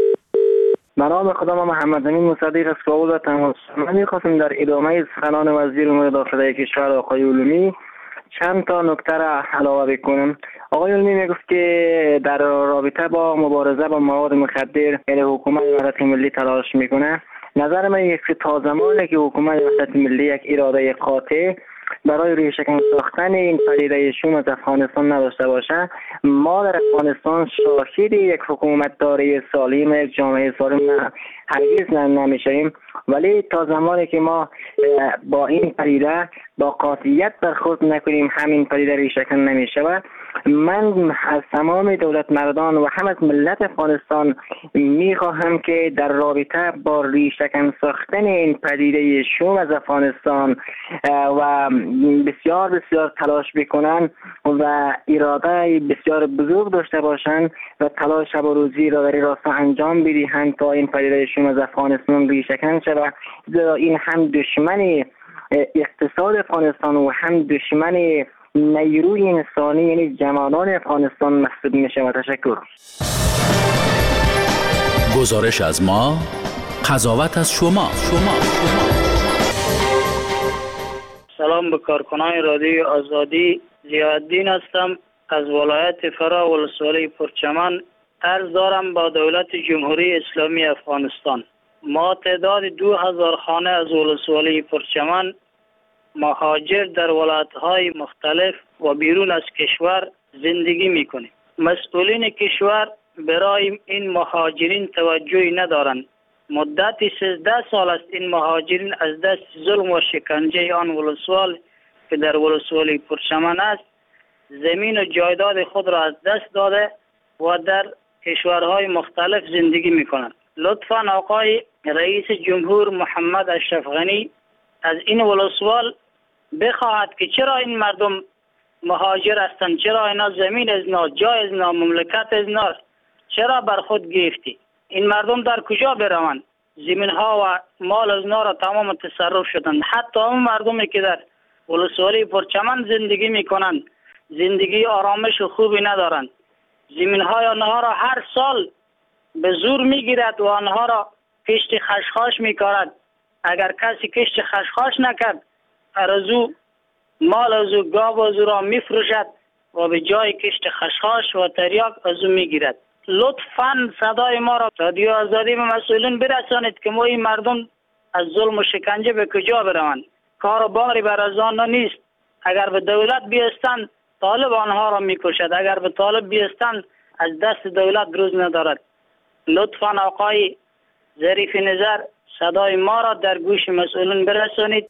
به نام خدا محمد امین مصدق از کابل و تماس. من میخواستم در ادامه سخنان وزیر امور داخلی کشور آقای علومی چند تا نکته را علاوه بکنم. آقای علمی میگفت که در رابطه با مبارزه با مواد مخدر حکومت وحدت ملی تلاش میکنه. نظر من است که تا زمانی که حکومت وحدت ملی یک اراده قاطع برای ریشه‌کن ساختن این پدیده شوم از افغانستان نداشته باشه، ما در افغانستان شاهد یک حکومت داری سالم، یک جامعه سالم هرگز نمیشیم. ولی تا زمانی که ما با این پدیده با قاطعیت برخورد نکنیم، همین پدیده ریشه‌کن نمیشه. من از تمام دولت مردان و هم از ملت افغانستان میخواهم که در رابطه با ریشه‌کن ساختن این پدیده شوم از افغانستان و بسیار بسیار تلاش بکنن و اراده بسیار بزرگ داشته باشند و تلاش شب و روزی را در این راستا انجام بدهند تا این پدیده شوم از افغانستان ریشه‌کن شود. این هم دشمن اقتصاد افغانستان و هم دشمن نیروی انسانی یعنی جوانان افغانستان محسوب می شود. تشکر. گزارش از ما، قضاوت از شما. سلام به کارکنان رادیو آزادی. ضیاءالدین هستم از ولایت فرا ولسوالی پرچمن. عرض دارم با دولت جمهوری اسلامی افغانستان. ما تعداد 2000 خانه از ولسوالی پرچمن مهاجر در ولایت‌های مختلف و بیرون از کشور زندگی می‌کنیم. مسئولین کشور برای این مهاجرین توجهی ندارند. مدت 13 سال است این مهاجرین از دست ظلم و شکنجه آن ولسوال که در ولسوالی پرچمن است زمین و جایداد خود را از دست داده و در کشورهای مختلف زندگی می کنند. لطفاً آقای رئیس جمهور محمد اشرف غنی از این ولسوال بخواهد که چرا این مردم مهاجر هستند، چرا اینا زمین از نا، جای از نا، مملکت از نا چرا بر خود گرفتی؟ این مردم در کجا بروند؟ زمین ها و مال از نا را تمام تصرف شدند. حتی اون مردمی که در ولسوالی پرچمن زندگی می کنند زندگی آرامش و خوبی ندارند. زمین های آنها را هر سال به زور می گیرد و آنها را کشت خشخاش می کارد. اگر کسی کشت خشخاش نکرد ارزو مال از او گاو از او را می فروشد و به جای کشت خشخاش و تریاک از او می گیرد. لطفاً صدای ما را رادیو آزادی به مسئولین برسانید که ما این مردم از ظلم و شکنجه به کجا بروند. کار و باری بر از آن نیست. اگر به دولت بیستند طالب آنها را می کشد. اگر به طالب بیستند از دست دولت روز ندارد. لطفاً آقای ظریف نظر صدای ما را در گوش مسئولین برسانید.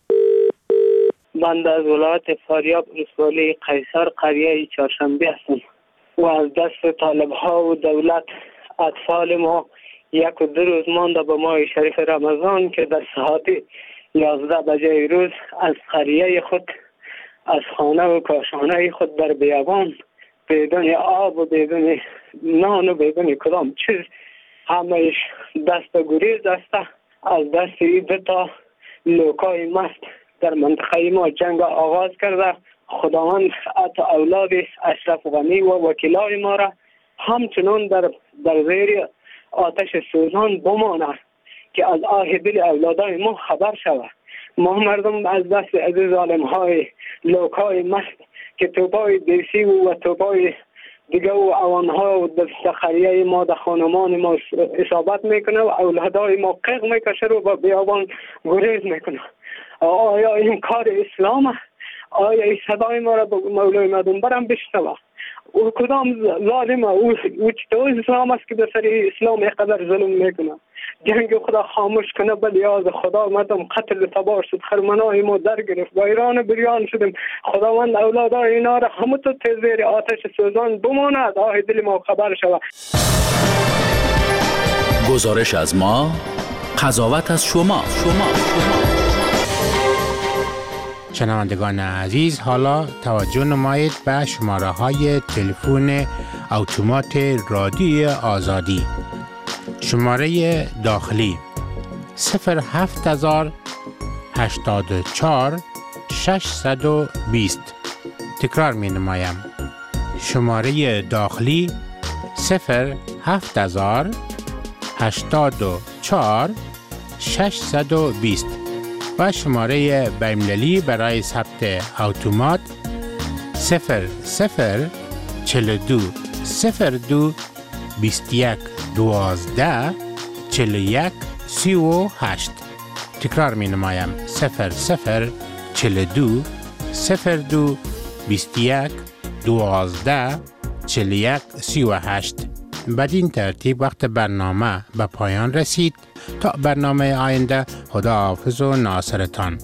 بنده از ولایت فاریاب ولسوالی قیصر قریه چهارشنبه هستم و از دست طالب ها و دولت اطفال ما 1 و 2 روز مانده به ماه شریف رمضان که در ساعت 11 بجه روز از قریه خود از خانه و کاشانه خود در بیابان بدون آب و بدون نان و بدون کدام چیز همهش دست گریز است. از دست این 2 تا لوکای مست در منطقه ما جنگ آغاز کرده. خداوند عطا اولاد اشرف غنی و وکیلای ما را همچنان در زیر آتش سوزان بمانه که از آه دل اولادای ما خبر شود. ما مردم از دست از ظالم های لوکای مست که توپای دیسی و توپای دیگه و اوانها و دستخریه ما در خانمان ما اصابت میکنه و اولادای ما قیق میکشه و با بیابان گریز میکنه. آیا این کار اسلامه؟ آیا این صدای ما را به مولای مدنبرم بشنوه؟ او کدام ظالمه؟ او چطور اسلام است که به سر اسلام اینقدر ظلم میکنه؟ جنگ خدا خاموش کنه به لیاز خدا. مردم قتل تباه شد، خرمنای ما در گرفت، با ایران بریان شدیم. خداوند اولادای اینا را همونطور زیر آتش سوزان بماند. آه دل ما خبر شود. گزارش از ما، قضاوت از شما. شنوندگان عزیز، حالا توجه نمایید به شماره های تلفن اتومات رادیو آزادی. شماره داخلی 07084 620. تکرار می نمایم. شماره داخلی 07084 620 و شماره بین‌المللی برای ثبت اتومات 0042 02 21 12 41 38. تکرار می نمایم 0042 02 21 12 41 38. بدین ترتیب وقت برنامه به پایان رسید. تا برنامه آینده، خداحافظ و ناصرتان.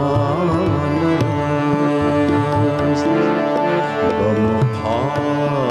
با